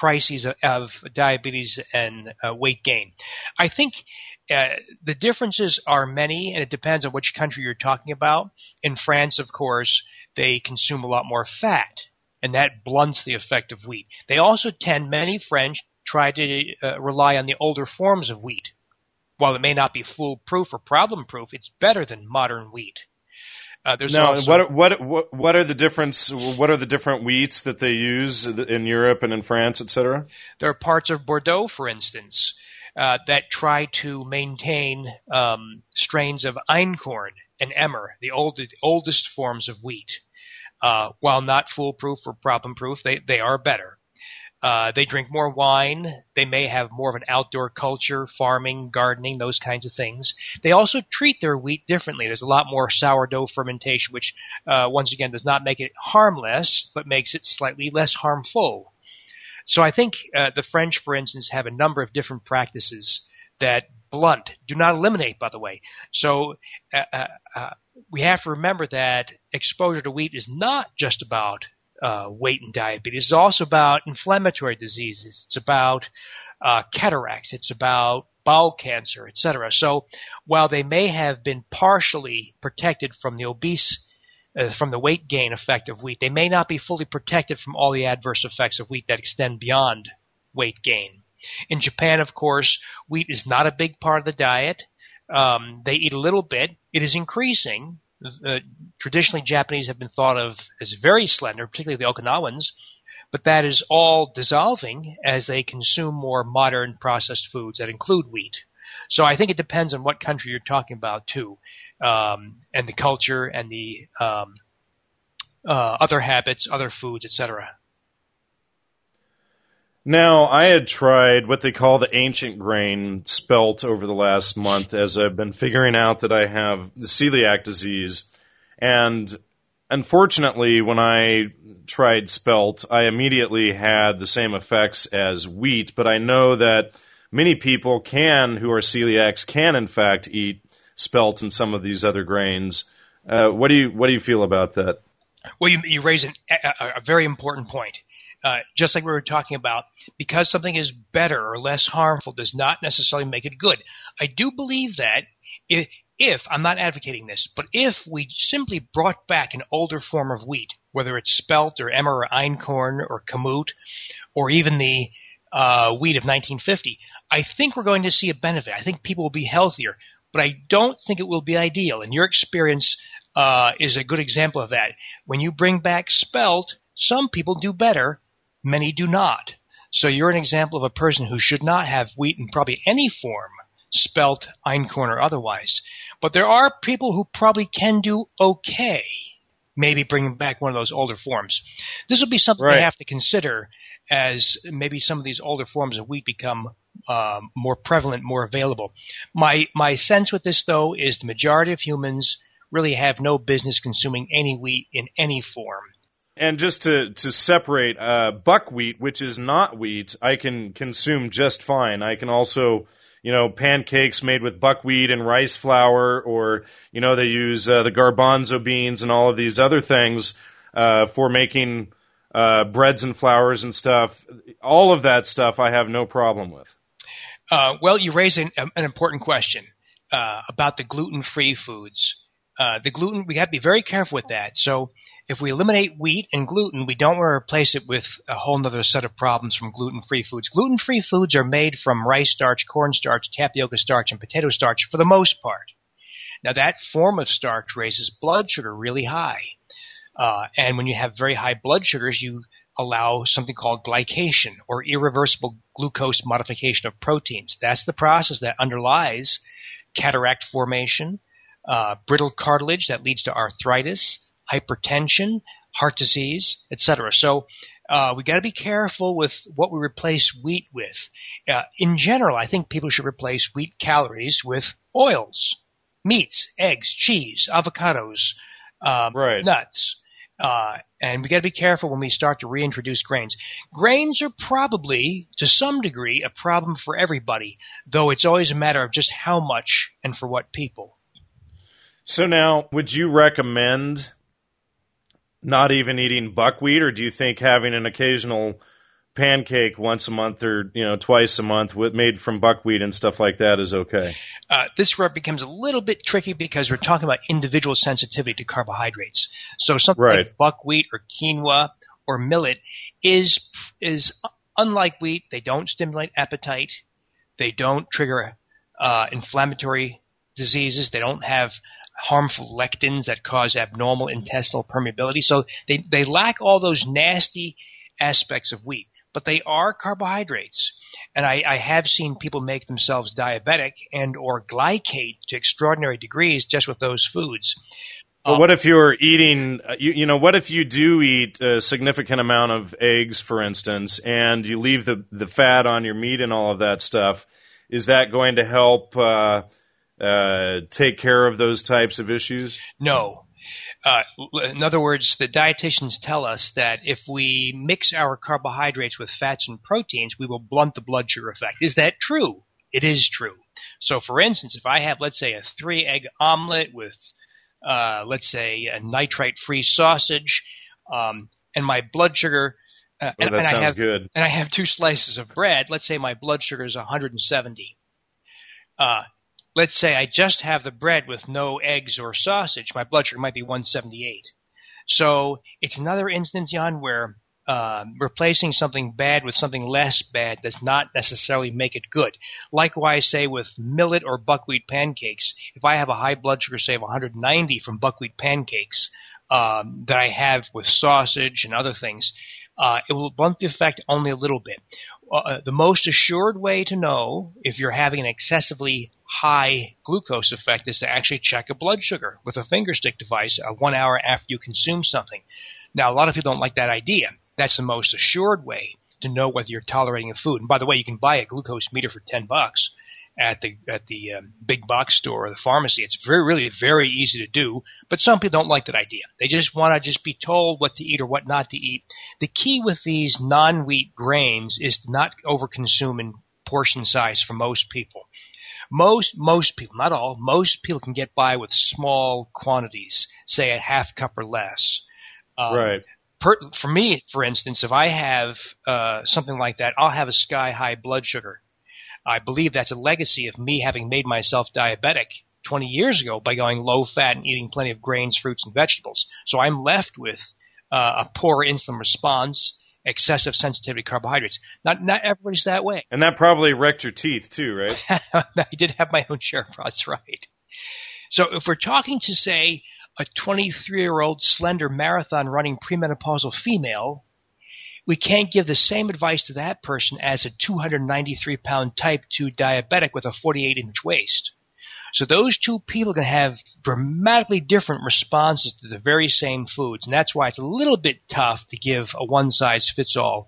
[SPEAKER 3] crises of, of diabetes and uh, weight gain. I think uh, the differences are many, and it depends on which country you're talking about. In France, of course, they consume a lot more fat, and that blunts the effect of wheat. They also tend, many French try to uh, rely on the older forms of wheat. While it may not be foolproof or problem-proof, it's better than modern wheat. Uh, there's
[SPEAKER 2] now,
[SPEAKER 3] also,
[SPEAKER 2] what, what what what are the difference? What are the different wheats that they use in Europe and in France, et cetera?
[SPEAKER 3] There are parts of Bordeaux, for instance, uh, that try to maintain um, strains of einkorn and emmer, the old, oldest forms of wheat. Uh, while not foolproof or problem-proof, they, they are better. Uh, they drink more wine. They may have more of an outdoor culture, farming, gardening, those kinds of things. They also treat their wheat differently. There's a lot more sourdough fermentation, which, uh, once again, does not make it harmless, but makes it slightly less harmful. So I think uh, the French, for instance, have a number of different practices that blunt, do not eliminate, by the way. So uh, uh, uh, we have to remember that exposure to wheat is not just about uh, weight and diabetes. It's also about inflammatory diseases. It's about uh, cataracts. It's about bowel cancer, et cetera. So while they may have been partially protected from the obese Uh, from the weight gain effect of wheat, they may not be fully protected from all the adverse effects of wheat that extend beyond weight gain. In Japan, of course, wheat is not a big part of the diet. Um, they eat a little bit. It is increasing. Uh, traditionally, Japanese have been thought of as very slender, particularly the Okinawans, but that is all dissolving as they consume more modern processed foods that include wheat. So I think it depends on what country you're talking about, too, um, and the culture and the um, uh, other habits, other foods, et cetera.
[SPEAKER 2] Now, I had tried what they call the ancient grain spelt over the last month as I've been figuring out that I have the celiac disease. And unfortunately, when I tried spelt, I immediately had the same effects as wheat, but I know that many people can, who are celiacs, can in fact eat spelt and some of these other grains. Uh, what do you what do you feel about that?
[SPEAKER 3] Well, you, you raise an, a, a very important point. Uh, just like we were talking about, because something is better or less harmful does not necessarily make it good. I do believe that if, if I'm not advocating this, but if we simply brought back an older form of wheat, whether it's spelt or emmer or einkorn or kamut, or even the uh, wheat of nineteen fifty, I think we're going to see a benefit. I think people will be healthier, but I don't think it will be ideal. And your experience uh, is a good example of that. When you bring back spelt, some people do better, many do not. So you're an example of a person who should not have wheat in probably any form, spelt, einkorn, or otherwise. But there are people who probably can do okay, maybe bringing back one of those older forms. This will be something
[SPEAKER 2] right.
[SPEAKER 3] we have to consider as maybe some of these older forms of wheat become um, more prevalent, more available. My my sense with this, though, is the majority of humans really have no business consuming any wheat in any form.
[SPEAKER 2] And just to, to separate, uh, buckwheat, which is not wheat, I can consume just fine. I can also, you know, pancakes made with buckwheat and rice flour, or, you know, they use uh, the garbanzo beans and all of these other things uh, for making uh, breads and flours and stuff. All of that stuff I have no problem with.
[SPEAKER 3] Uh, well, you raise an, an important question uh, about the gluten-free foods. Uh, the gluten, we have to be very careful with that. So if we eliminate wheat and gluten, we don't want to replace it with a whole other set of problems from gluten-free foods. Gluten-free foods are made from rice starch, cornstarch, tapioca starch, and potato starch for the most part. Now, that form of starch raises blood sugar really high. Uh, and when you have very high blood sugars, you allow something called glycation, or irreversible glucose modification of proteins. That's the process that underlies cataract formation, uh, brittle cartilage that leads to arthritis, hypertension, heart disease, et cetera. So uh, we got to be careful with what we replace wheat with. Uh, in general, I think people should replace wheat calories with oils, meats, eggs, cheese, avocados, um,
[SPEAKER 2] right.
[SPEAKER 3] nuts. Uh, and we got to be careful when we start to reintroduce grains. Grains are probably, to some degree, a problem for everybody, though it's always a matter of just how much and for what people.
[SPEAKER 2] So now, would you recommend not even eating buckwheat, or do you think having an occasional pancake once a month or, you know, twice a month with, made from buckwheat and stuff like that is okay.
[SPEAKER 3] Uh, this where it becomes a little bit tricky because we're talking about individual sensitivity to carbohydrates. So something
[SPEAKER 2] Right.
[SPEAKER 3] like buckwheat or quinoa or millet is is unlike wheat. They don't stimulate appetite. They don't trigger uh, inflammatory diseases. They don't have harmful lectins that cause abnormal intestinal permeability. So they, they lack all those nasty aspects of wheat. But they are carbohydrates. And I, I have seen people make themselves diabetic and or glycate to extraordinary degrees just with those foods.
[SPEAKER 2] But
[SPEAKER 3] Um,
[SPEAKER 2] what if you're eating, uh, you, you know, what if you do eat a significant amount of eggs, for instance, and you leave the, the fat on your meat and all of that stuff? Is that going to help uh, uh, take care of those types of issues?
[SPEAKER 3] No. Uh, in other words, the dietitians tell us that if we mix our carbohydrates with fats and proteins, we will blunt the blood sugar effect. Is that true? It is true. So, for instance, if I have, let's say, a three-egg omelet with, uh, let's say, a nitrite-free sausage, um, and my blood sugar, uh,
[SPEAKER 2] Oh,
[SPEAKER 3] and,
[SPEAKER 2] that
[SPEAKER 3] and
[SPEAKER 2] sounds
[SPEAKER 3] I have,
[SPEAKER 2] good.
[SPEAKER 3] and I have two slices of bread, let's say my blood sugar is one hundred seventy. Uh, Let's say I just have the bread with no eggs or sausage, my blood sugar might be one seventy-eight. So it's another instance, Jan, where uh, replacing something bad with something less bad does not necessarily make it good. Likewise, say with millet or buckwheat pancakes, if I have a high blood sugar, say of one hundred ninety from buckwheat pancakes um, that I have with sausage and other things, uh, it will blunt the effect only a little bit. Uh, the most assured way to know if you're having an excessively high glucose effect is to actually check a blood sugar with a finger stick device uh, one hour after you consume something. Now, a lot of people don't like that idea. That's the most assured way to know whether you're tolerating a food. And by the way, you can buy a glucose meter for ten bucks at the at the um, big box store or the pharmacy. It's very, really very easy to do, but some people don't like that idea. They just want to just be told what to eat or what not to eat. The key with these non-wheat grains is to not overconsume in portion size for most people. Most most people, not all, most people can get by with small quantities, say a half cup or less. Um,
[SPEAKER 2] Right.
[SPEAKER 3] Per, for me, for instance, if I have uh, something like that, I'll have a sky-high blood sugar. I believe that's a legacy of me having made myself diabetic twenty years ago by going low-fat and eating plenty of grains, fruits, and vegetables. So I'm left with uh, a poor insulin response, excessive sensitivity to carbohydrates. Not not everybody's that way.
[SPEAKER 2] And that probably wrecked your teeth too, right?
[SPEAKER 3] I did have my own share of that's right. So if we're talking to, say, a twenty-three-year-old slender marathon-running premenopausal female, we can't give the same advice to that person as a two hundred ninety-three pound type two diabetic with a forty-eight inch waist. So those two people can have dramatically different responses to the very same foods, and that's why it's a little bit tough to give a one-size-fits-all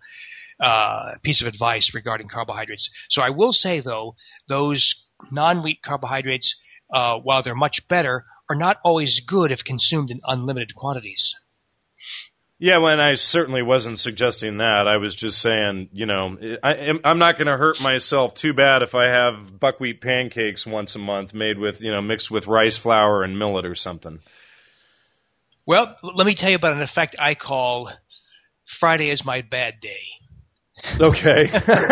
[SPEAKER 3] uh, piece of advice regarding carbohydrates. So I will say, though, those non-wheat carbohydrates, uh, while they're much better, are not always good if consumed in unlimited quantities.
[SPEAKER 2] Yeah, well, and I certainly wasn't suggesting that. I was just saying, you know, I, I'm not going to hurt myself too bad if I have buckwheat pancakes once a month made with, you know, mixed with rice flour and millet or something.
[SPEAKER 3] Well, let me tell you about an effect I call Friday is my bad day.
[SPEAKER 2] Okay.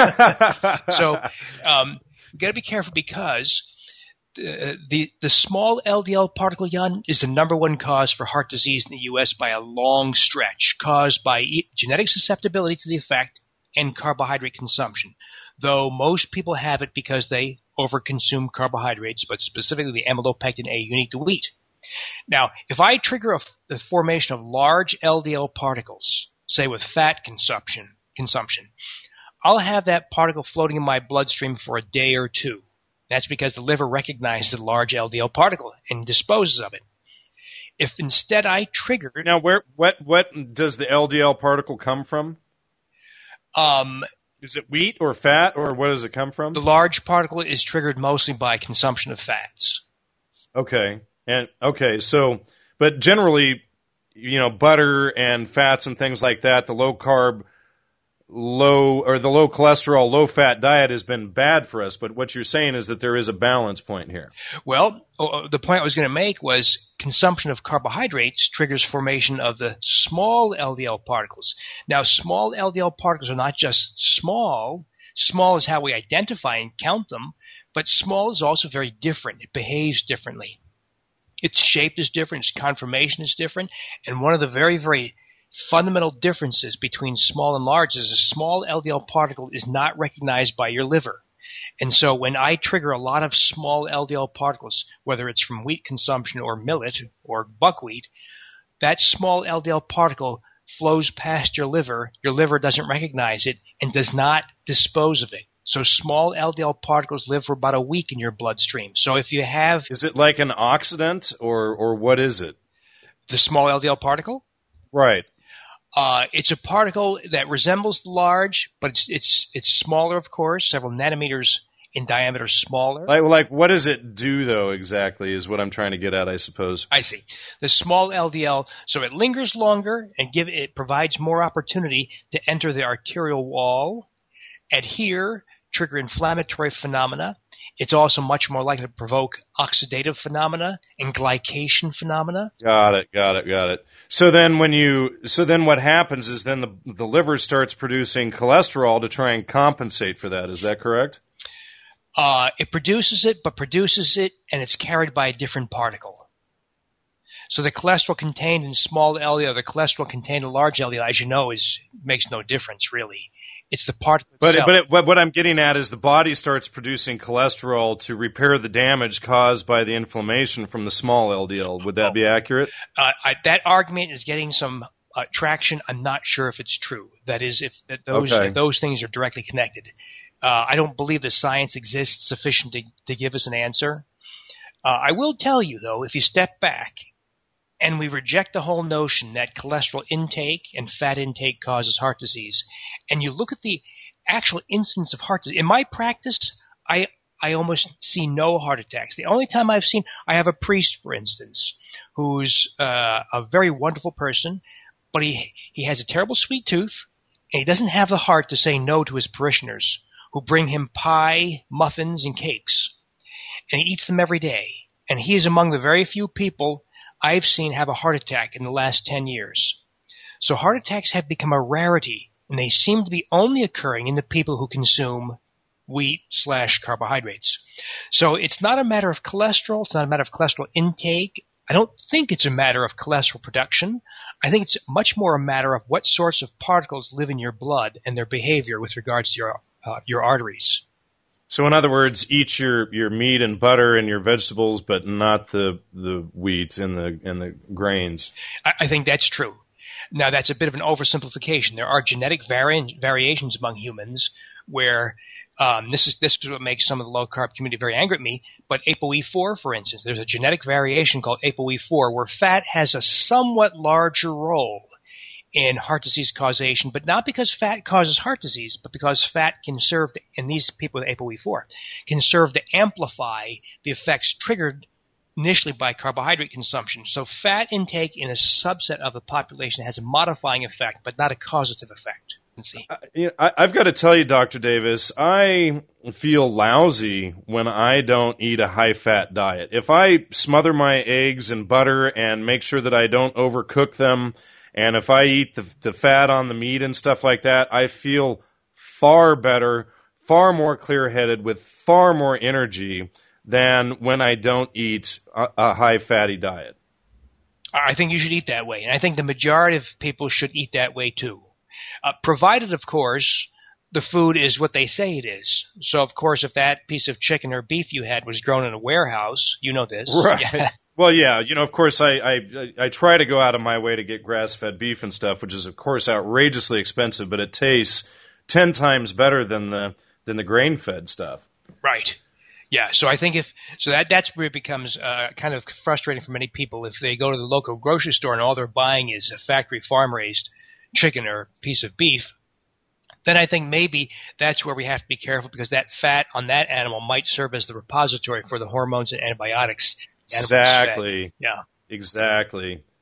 [SPEAKER 3] So um, you got to be careful because the, the the small L D L particle, Jan, is the number one cause for heart disease in the U S by a long stretch, caused by e- genetic susceptibility to the effect and carbohydrate consumption. Though most people have it because they overconsume carbohydrates, but specifically the amylopectin A unique to wheat. Now, if I trigger a, the formation of large L D L particles, say with fat consumption, consumption, I'll have that particle floating in my bloodstream for a day or two. That's because the liver recognizes a large L D L particle and disposes of it. If instead I trigger...
[SPEAKER 2] Now, where what what does the L D L particle come from?
[SPEAKER 3] Um,
[SPEAKER 2] Is it wheat or fat, or where does it come from?
[SPEAKER 3] the large particle is triggered mostly by consumption of fats.
[SPEAKER 2] Okay. And okay, so but generally, you know, butter and fats and things like that, the low carb low or the low cholesterol, low fat diet has been bad for us. But what you're saying is that there is a balance point here.
[SPEAKER 3] Well, uh, the point I was going to make was consumption of carbohydrates triggers formation of the small L D L particles. Now, small L D L particles are not just small. Small is how we identify and count them, but small is also very different. It behaves differently. Its shape is different. Its conformation is different. And one of the very, very fundamental differences between small and large is a small L D L particle is not recognized by your liver. And so when I trigger a lot of small L D L particles, whether it's from wheat consumption or millet or buckwheat, that small L D L particle flows past your liver. Your liver doesn't recognize it and does not dispose of it. So small L D L particles live for about a week in your bloodstream. So if you have...
[SPEAKER 2] Is it like an oxidant, or, or what is it?
[SPEAKER 3] The small L D L particle?
[SPEAKER 2] Right.
[SPEAKER 3] Uh, it's a particle that resembles the large, but it's it's it's smaller, of course, several nanometers in diameter smaller.
[SPEAKER 2] Like, like, what does it do, though, exactly, is what I'm trying to get at, I suppose.
[SPEAKER 3] I see. The small L D L, so it lingers longer and give it provides more opportunity to enter the arterial wall, adhere, trigger inflammatory phenomena. It's also much more likely to provoke oxidative phenomena and glycation phenomena.
[SPEAKER 2] Got it, got it, got it. So then when you, so then what happens is then the the liver starts producing cholesterol to try and compensate for that. Is that correct?
[SPEAKER 3] Uh, it produces it, but produces it, and it's carried by a different particle. So the cholesterol contained in small L D L, the cholesterol contained in large L D L, as you know, is makes no difference really. It's the particle
[SPEAKER 2] But
[SPEAKER 3] itself.
[SPEAKER 2] but it, what, what I'm getting at is the body starts producing cholesterol to repair the damage caused by the inflammation from the small L D L. Would that
[SPEAKER 3] Oh.
[SPEAKER 2] be accurate?
[SPEAKER 3] Uh, I, that argument is getting some uh, traction. I'm not sure if it's true. That is, if that those
[SPEAKER 2] Okay.
[SPEAKER 3] if those things are directly connected. Uh, I don't believe the science exists sufficient to, to give us an answer. Uh, I will tell you, though, if you step back and we reject the whole notion that cholesterol intake and fat intake causes heart disease, and you look at the actual incidence of heart disease, in my practice, I I almost see no heart attacks. The only time I've seen, I have a priest, for instance, who's uh, a very wonderful person, but he he has a terrible sweet tooth, and he doesn't have the heart to say no to his parishioners, who bring him pie, muffins, and cakes. And he eats them every day. And he is among the very few people I've seen have a heart attack in the last ten years. So heart attacks have become a rarity, and they seem to be only occurring in the people who consume wheat slash carbohydrates. So it's not a matter of cholesterol. It's not a matter of cholesterol intake. I don't think it's a matter of cholesterol production. I think it's much more a matter of what sorts of particles live in your blood and their behavior with regards to your Uh, your arteries.
[SPEAKER 2] So in other words, eat your, your meat and butter and your vegetables, but not the the wheat and the and the grains.
[SPEAKER 3] I, I think that's true. Now that's a bit of an oversimplification. There are genetic vari- variations among humans where um, this is this is what makes some of the low carb community very angry at me. But A P O E four, for instance, there's a genetic variation called A P O E four where fat has a somewhat larger role in heart disease causation, but not because fat causes heart disease, but because fat can serve, to, and these people with A P O E four, can serve to amplify the effects triggered initially by carbohydrate consumption. So fat intake in a subset of the population has a modifying effect, but not a causative effect. See.
[SPEAKER 2] I, you know, I, I've got to tell you, Doctor Davis, I feel lousy when I don't eat a high-fat diet. If I smother my eggs in butter and make sure that I don't overcook them, and if I eat the, the fat on the meat and stuff like that, I feel far better, far more clear-headed, with far more energy than when I don't eat a, a high-fatty diet.
[SPEAKER 3] I think you should eat that way, and I think the majority of people should eat that way too. Uh, provided, of course, the food is what they say it is. So, of course, if that piece of chicken or beef you had was grown in a warehouse, you know this.
[SPEAKER 2] Right.
[SPEAKER 3] Yeah.
[SPEAKER 2] Well, yeah, you know, of course, I, I I try to go out of my way to get grass-fed beef and stuff, which is, of course, outrageously expensive, but it tastes ten times better than the than the grain-fed stuff.
[SPEAKER 3] Right. Yeah. So I think if so that that's where it becomes uh, kind of frustrating for many people if they go to the local grocery store and all they're buying is a factory farm-raised chicken or piece of beef. Then I think maybe that's where we have to be careful because that fat on that animal might serve as the repository for the hormones and antibiotics.
[SPEAKER 2] Exactly.
[SPEAKER 3] Yeah.
[SPEAKER 2] Exactly.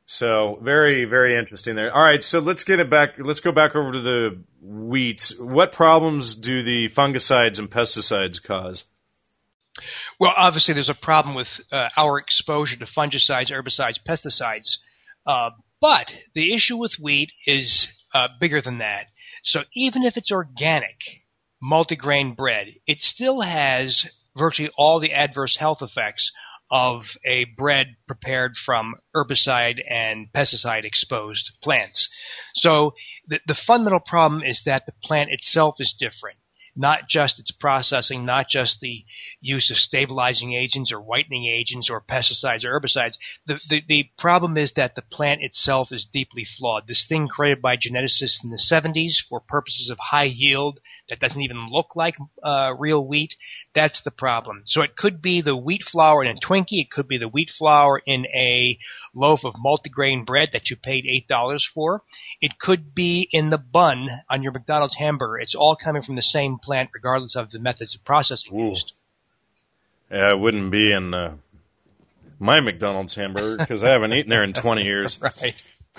[SPEAKER 2] So very, very interesting there. All right, so let's get it back. Let's go back over to the wheat. What problems do the fungicides and pesticides cause?
[SPEAKER 3] Well, obviously, there's a problem with uh, our exposure to fungicides, herbicides, pesticides. Uh, but the issue with wheat is uh, bigger than that. So even if it's organic, multigrain bread, it still has virtually all the adverse health effects of a bread prepared from herbicide and pesticide-exposed plants. So the, the fundamental problem is that the plant itself is different. Not just its processing, not just the use of stabilizing agents or whitening agents or pesticides or herbicides. The, the, the problem is that the plant itself is deeply flawed. This thing created by geneticists in the seventies for purposes of high yield that doesn't even look like uh, real wheat, that's the problem. So it could be the wheat flour in a Twinkie. It could be the wheat flour in a loaf of multigrain bread that you paid eight dollars for. It could be in the bun on your McDonald's hamburger. It's all coming from the same plant regardless of the methods of processing
[SPEAKER 2] Ooh.
[SPEAKER 3] used.
[SPEAKER 2] Yeah, it wouldn't be in uh, my McDonald's hamburger because I haven't eaten there in twenty years.
[SPEAKER 3] Right.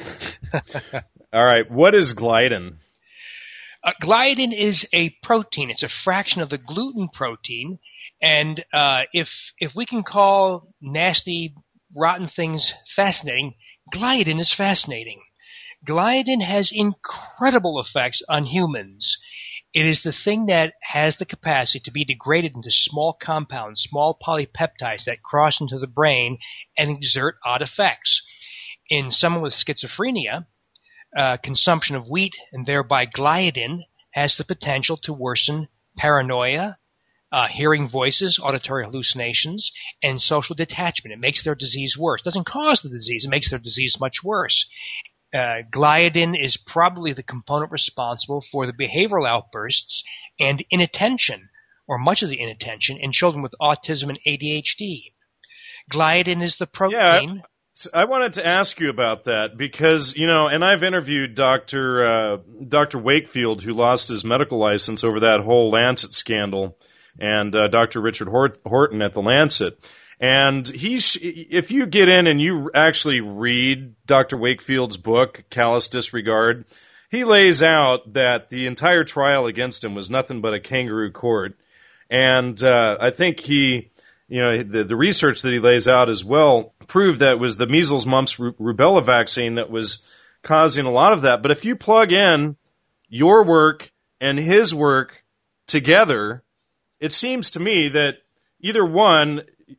[SPEAKER 2] All right, what is gliadin?
[SPEAKER 3] Uh, gliadin is a protein. It's a fraction of the gluten protein. And uh, if if we can call nasty, rotten things fascinating, gliadin is fascinating. Gliadin has incredible effects on humans. It is the thing that has the capacity to be degraded into small compounds, small polypeptides that cross into the brain and exert odd effects. In someone with schizophrenia, Uh, consumption of wheat and thereby gliadin has the potential to worsen paranoia, uh, hearing voices, auditory hallucinations, and social detachment. It makes their disease worse. It doesn't cause the disease. It makes their disease much worse. Uh, gliadin is probably the component responsible for the behavioral outbursts and inattention, or much of the inattention, in children with autism and A D H D. Gliadin is the protein...
[SPEAKER 2] Yeah. I wanted to ask you about that because, you know, and I've interviewed Doctor Uh, Doctor Wakefield, who lost his medical license over that whole Lancet scandal, and uh, Doctor Richard Hort- Horton at the Lancet. And he, sh- if you get in and you actually read Doctor Wakefield's book, Callous Disregard, he lays out that the entire trial against him was nothing but a kangaroo court. And uh, I think he... You know, the, the research that he lays out as well proved that it was the measles, mumps, rubella vaccine that was causing a lot of that. But if you plug in your work and his work together, it seems to me that either one,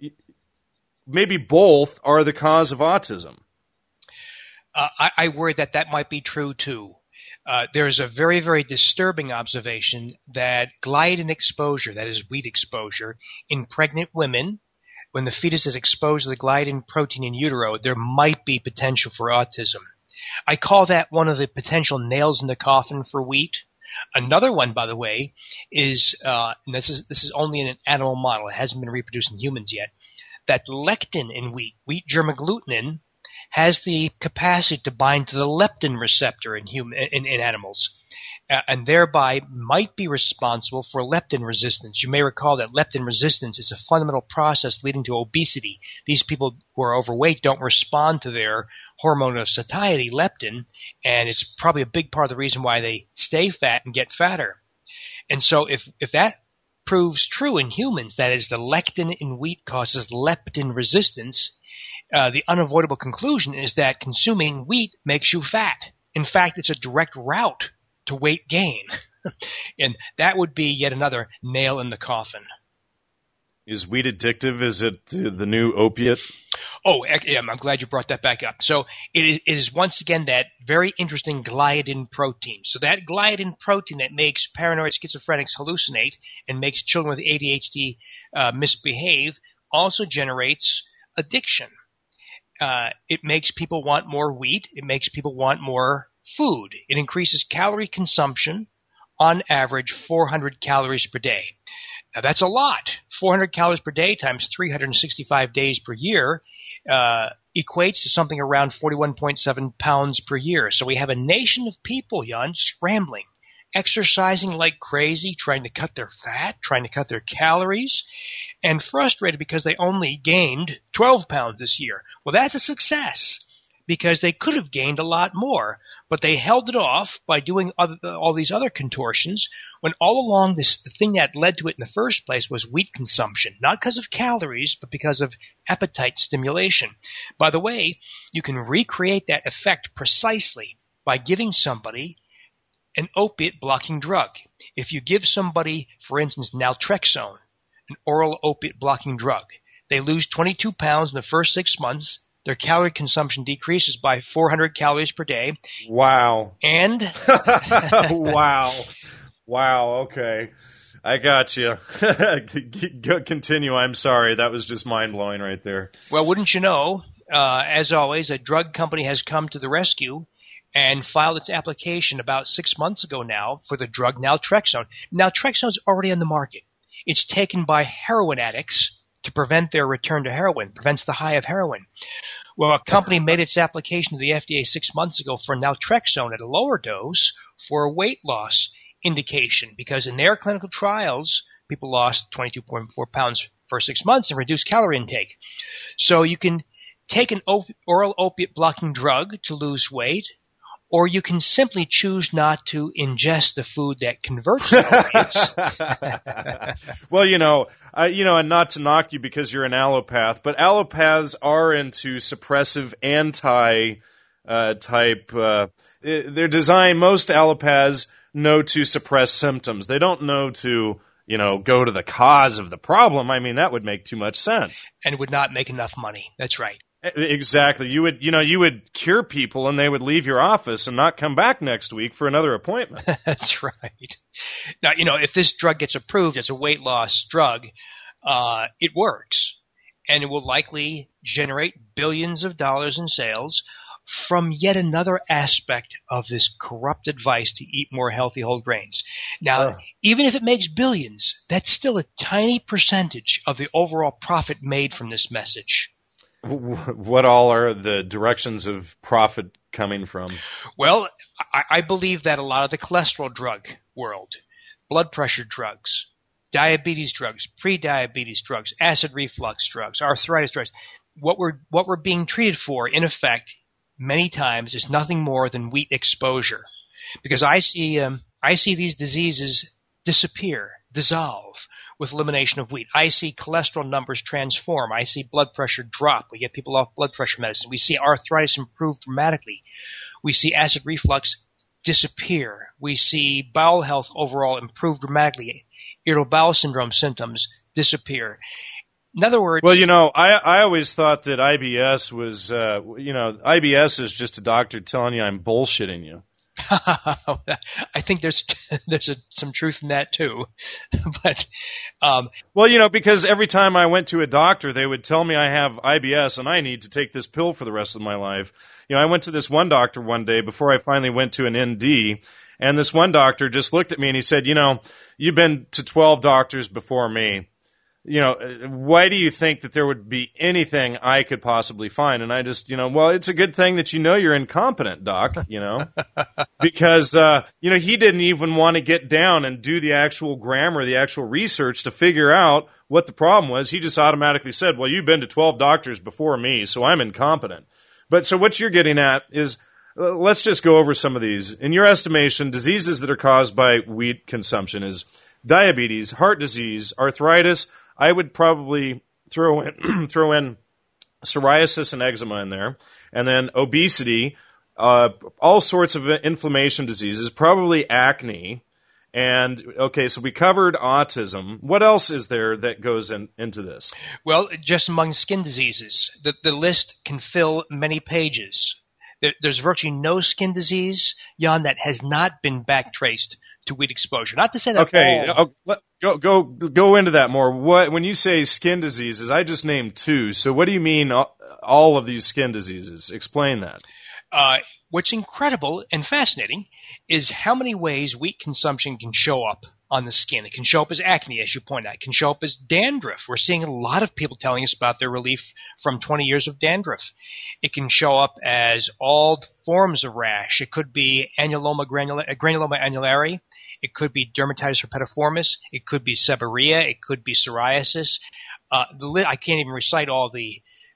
[SPEAKER 2] maybe both, are the cause of autism.
[SPEAKER 3] Uh, I, I worry that that might be true, too. Uh, there's a very, very disturbing observation that gliadin exposure, that is wheat exposure, in pregnant women, when the fetus is exposed to the gliadin protein in utero, there might be potential for autism. I call that one of the potential nails in the coffin for wheat. Another one, by the way, is, uh, and this is, this is only in an animal model, it hasn't been reproduced in humans yet, that lectin in wheat, wheat germ agglutinin, has the capacity to bind to the leptin receptor in human in, in animals, uh, and thereby might be responsible for leptin resistance. You may recall that leptin resistance is a fundamental process leading to obesity. These people who are overweight don't respond to their hormone of satiety, leptin, and it's probably a big part of the reason why they stay fat and get fatter. And so if if that proves true in humans, that is, the lectin in wheat causes leptin resistance, Uh, the unavoidable conclusion is that consuming wheat makes you fat. In fact, it's a direct route to weight gain. And that would be yet another nail in the coffin.
[SPEAKER 2] Is wheat addictive? Is it the new opiate?
[SPEAKER 3] Oh, yeah, I'm glad you brought that back up. So it is, it is once again that very interesting gliadin protein. So that gliadin protein that makes paranoid schizophrenics hallucinate and makes children with A D H D uh, misbehave also generates addiction. Uh, it makes people want more wheat. It makes people want more food. It increases calorie consumption, on average four hundred calories per day. Now, that's a lot. four hundred calories per day times three hundred sixty-five days per year uh, equates to something around forty-one point seven pounds per year. So we have a nation of people, Jan, scrambling, exercising like crazy, trying to cut their fat, trying to cut their calories, and frustrated because they only gained twelve pounds this year. Well, that's a success. because they could have gained a lot more, but they held it off by doing other, all these other contortions, when all along this, the thing that led to it in the first place was wheat consumption, not because of calories, but because of appetite stimulation. By the way, you can recreate that effect precisely by giving somebody an opiate-blocking drug. If you give somebody, for instance, naltrexone, an oral opiate-blocking drug, they lose twenty-two pounds in the first six months. Their calorie consumption decreases by four hundred calories per day.
[SPEAKER 2] Wow.
[SPEAKER 3] And?
[SPEAKER 2] Wow. Wow, okay. I got you. Continue. I'm sorry. That was just mind-blowing right there.
[SPEAKER 3] Well, wouldn't you know, uh, as always, a drug company has come to the rescue and filed its application about six months ago now for the drug naltrexone. Naltrexone is already on the market. It's taken by heroin addicts to prevent their return to heroin, prevents the high of heroin. Well, a company made its application to the F D A six months ago for naltrexone at a lower dose for a weight loss indication, because in their clinical trials, people lost twenty-two point four pounds for six months and reduced calorie intake. So you can take an op- oral opiate blocking drug to lose weight, or you can simply choose not to ingest the food that converts to opiates.
[SPEAKER 2] Well, you know, uh, you know, and not to knock you because you're an allopath, but allopaths are into suppressive anti uh, type. Uh, they're designed. Most allopaths know to suppress symptoms. They don't know to, you know, go to the cause of the problem. I mean, that would make too much sense,
[SPEAKER 3] and would not make enough money. That's right.
[SPEAKER 2] Exactly. You would, you know, you would cure people and they would leave your office and not come back next week for another appointment.
[SPEAKER 3] That's right. Now, you know, if this drug gets approved as a weight loss drug, uh, it works, and it will likely generate billions of dollars in sales from yet another aspect of this corrupt advice to eat more healthy whole grains. Now, uh. even if it makes billions, that's still a tiny percentage of the overall profit made from this message.
[SPEAKER 2] What all are the directions of profit coming from?
[SPEAKER 3] Well, I, I believe that a lot of the cholesterol drug world, blood pressure drugs, diabetes drugs, pre-diabetes drugs, acid reflux drugs, arthritis drugs, what we're what we're being treated for, in effect, many times is nothing more than wheat exposure. Because I see um, I see these diseases disappear, dissolve with elimination of wheat. I see cholesterol numbers transform. I see blood pressure drop. We get people off blood pressure medicine. We see arthritis improve dramatically. We see acid reflux disappear. We see bowel health overall improve dramatically. Irritable bowel syndrome symptoms disappear. In other words...
[SPEAKER 2] Well, you know, I I always thought that I B S was, uh, you know, I B S is just a doctor telling you I'm bullshitting you.
[SPEAKER 3] I think there's there's a, some truth in that too, but um,
[SPEAKER 2] well, you know, because every time I went to a doctor, they would tell me I have I B S and I need to take this pill for the rest of my life. You know, I went to this one doctor one day before I finally went to an N D, and this one doctor just looked at me and he said, "You know, you've been to twelve doctors before me. You know, why do you think that there would be anything I could possibly find?" And I just, you know, well, it's a good thing that you know you're incompetent, doc, you know, because, uh, you know, he didn't even want to get down and do the actual grammar, the actual research to figure out what the problem was. He just automatically said, well, you've been to twelve doctors before me, so I'm incompetent. But so what you're getting at is, uh, let's just go over some of these. In your estimation, diseases that are caused by wheat consumption is diabetes, heart disease, arthritis. I would probably throw in, throw in psoriasis and eczema in there, and then obesity, uh, all sorts of inflammation diseases, probably acne, and, okay, so we covered autism. What else is there that goes in, into this?
[SPEAKER 3] Well, just among skin diseases, the, the list can fill many pages. There, there's virtually no skin disease, Jan, that has not been backtraced to wheat exposure. Not to say that
[SPEAKER 2] okay,
[SPEAKER 3] all...
[SPEAKER 2] oh, go go go into that more. What when you say skin diseases? I just named two. So what do you mean all of these skin diseases? Explain that.
[SPEAKER 3] Uh, what's incredible and fascinating is how many ways wheat consumption can show up on the skin. It can show up as acne, as you point out. It can show up as dandruff. We're seeing a lot of people telling us about their relief from twenty years of dandruff. It can show up as all forms of rash. It could be annuloma granula- granuloma annulare. It could be dermatitis herpetiformis. It could be seborrhea. It could be psoriasis. Uh, the li- I can't even recite all the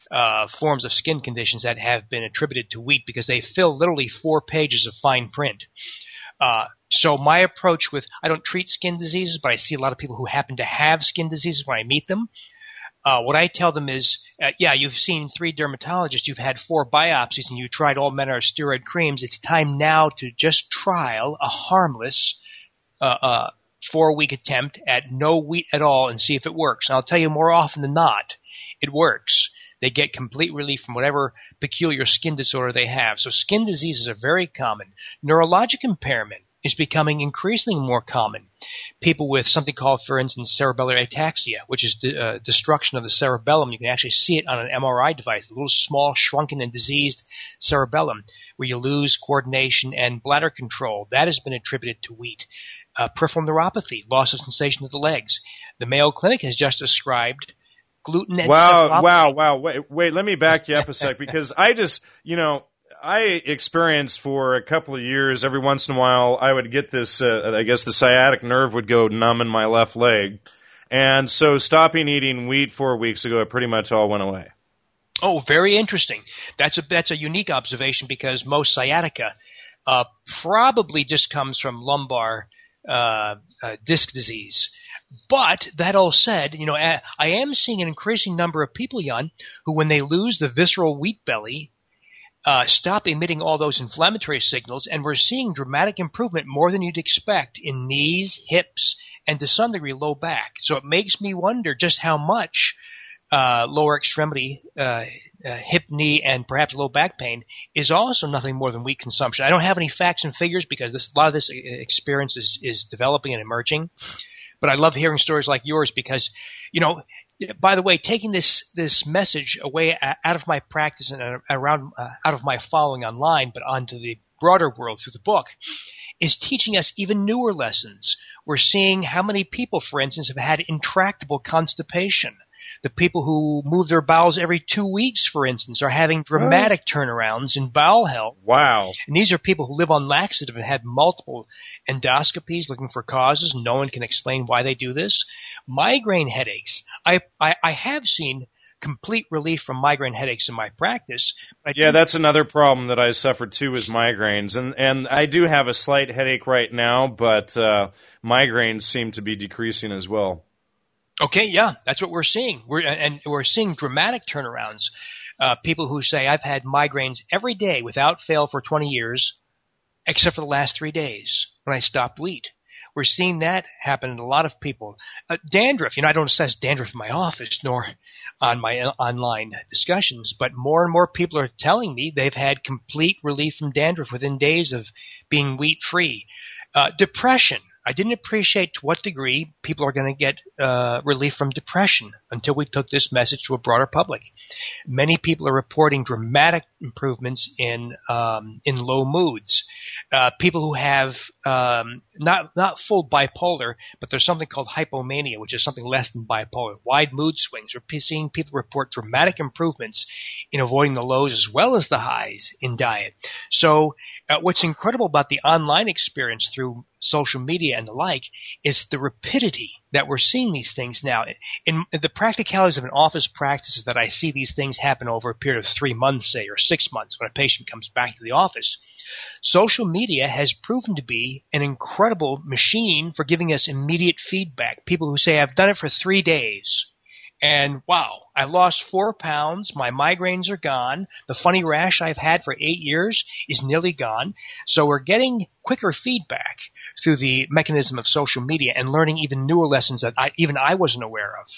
[SPEAKER 3] uh, forms of skin conditions that have been attributed to wheat because they fill literally four pages of fine print. Uh, so my approach with, I don't treat skin diseases, but I see a lot of people who happen to have skin diseases when I meet them. Uh, what I tell them is, uh, yeah, you've seen three dermatologists, you've had four biopsies, and you tried all manner of steroid creams. It's time now to just trial a harmless uh, uh, four-week attempt at no wheat at all and see if it works. And I'll tell you more often than not, it works. They get complete relief from whatever peculiar skin disorder they have. So skin diseases are very common. Neurologic impairment is becoming increasingly more common. People with something called, for instance, cerebellar ataxia, which is de- uh, destruction of the cerebellum. You can actually see it on an M R I device, a little small, shrunken, and diseased cerebellum, where you lose coordination and bladder control. That has been attributed to wheat. Uh, peripheral neuropathy, loss of sensation of the legs. The Mayo Clinic has just described gluten and
[SPEAKER 2] wow, wow, wow. Wait, wait, let me back you up a sec, because I just, you know, I experienced for a couple of years, every once in a while, I would get this, uh, I guess the sciatic nerve would go numb in my left leg. And so stopping eating wheat four weeks ago, it pretty much all went away.
[SPEAKER 3] Oh, very interesting. That's a, that's a unique observation because most sciatica uh, probably just comes from lumbar uh, uh, disc disease. But that all said, you know, I am seeing an increasing number of people, Jan, who when they lose the visceral wheat belly, Uh, stop emitting all those inflammatory signals, and we're seeing dramatic improvement more than you'd expect in knees, hips, and to some degree low back. So it makes me wonder just how much uh, lower extremity, uh, uh, hip, knee, and perhaps low back pain is also nothing more than wheat consumption. I don't have any facts and figures because this, a lot of this experience is, is developing and emerging. But I love hearing stories like yours because, you know, by the way, taking this this message away out of my practice and around uh, out of my following online, but onto the broader world through the book, is teaching us even newer lessons. We're seeing how many people, for instance, have had intractable constipation. The people who move their bowels every two weeks, for instance, are having dramatic turnarounds in bowel health.
[SPEAKER 2] Wow.
[SPEAKER 3] And these are people who live on laxative and had multiple endoscopies looking for causes. No one can explain why they do this. Migraine headaches. I, I, I have seen complete relief from migraine headaches in my practice. I
[SPEAKER 2] yeah, that's another problem that I suffered too is migraines. And, and I do have a slight headache right now, but uh, migraines seem to be decreasing as well.
[SPEAKER 3] Okay, yeah, that's what we're seeing. We're and we're seeing dramatic turnarounds. Uh, people who say, I've had migraines every day without fail for twenty years, except for the last three days when I stopped wheat. We're seeing that happen in a lot of people. Uh, dandruff, you know, I don't assess dandruff in my office nor on my uh, online discussions, but more and more people are telling me they've had complete relief from dandruff within days of being wheat-free. Uh, depression. I didn't appreciate to what degree people are going to get uh, relief from depression until we took this message to a broader public. Many people are reporting dramatic improvements in um, in low moods. Uh, people who have um, not not full bipolar, but there's something called hypomania, which is something less than bipolar, wide mood swings. We're seeing people report dramatic improvements in avoiding the lows as well as the highs in diet. So uh, what's incredible about the online experience through social media and the like is the rapidity that we're seeing these things now. In, in the practicalities of an office practice is that I see these things happen over a period of three months, say, or six months when a patient comes back to the office. Social media has proven to be an incredible machine for giving us immediate feedback. People who say, I've done it for three days. And wow, I lost four pounds. My migraines are gone. The funny rash I've had for eight years is nearly gone. So we're getting quicker feedback through the mechanism of social media and learning even newer lessons that I, even I wasn't aware of.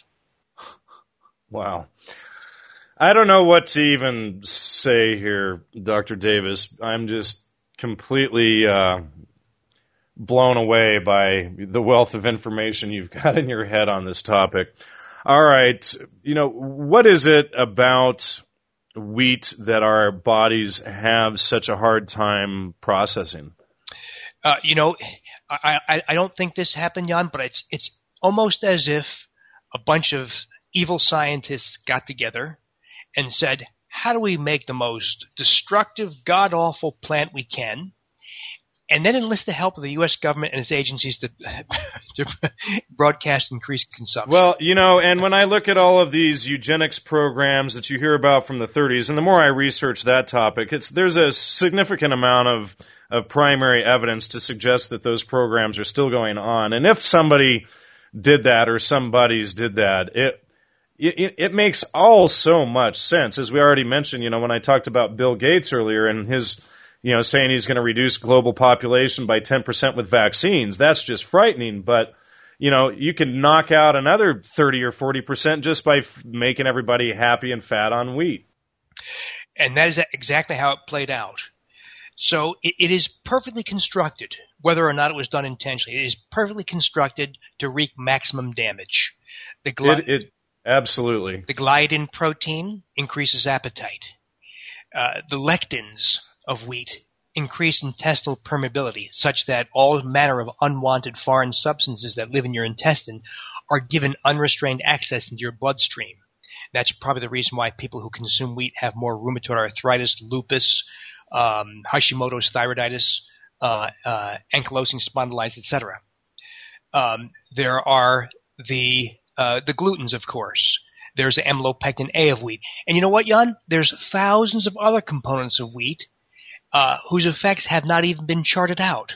[SPEAKER 2] Wow. I don't know what to even say here, Doctor Davis. I'm just completely uh, blown away by the wealth of information you've got in your head on this topic. All right. You know, what is it about wheat that our bodies have such a hard time processing?
[SPEAKER 3] Uh, you know, I, I, I don't think this happened, Jan, but it's it's almost as if a bunch of evil scientists got together and said, how do we make the most destructive, god-awful plant we can and then enlist the help of the U S government and its agencies to, to broadcast increased consumption.
[SPEAKER 2] Well, you know, and when I look at all of these eugenics programs that you hear about from the thirties, and the more I research that topic, it's there's a significant amount of, of primary evidence to suggest that those programs are still going on. And if somebody did that or some buddies did that, it, it it makes all so much sense. As we already mentioned, you know, when I talked about Bill Gates earlier and his, you know, saying he's going to reduce global population by ten percent with vaccines, that's just frightening. But, you know, you can knock out another thirty or forty percent just by f- making everybody happy and fat on wheat.
[SPEAKER 3] And that is exactly how it played out. So it, it is perfectly constructed, whether or not it was done intentionally. It is perfectly constructed to wreak maximum damage. The gli-
[SPEAKER 2] It, it absolutely.
[SPEAKER 3] The gliadin protein increases appetite. Uh, the lectins of wheat increase intestinal permeability such that all manner of unwanted foreign substances that live in your intestine are given unrestrained access into your bloodstream. That's probably the reason why people who consume wheat have more rheumatoid arthritis, lupus, um, Hashimoto's thyroiditis, uh, uh, ankylosing spondylitis, et cetera. Um, there are the uh, the glutens, of course. There's the amylopectin A of wheat. And you know what, Jan? There's thousands of other components of wheat uh, whose effects have not even been charted out.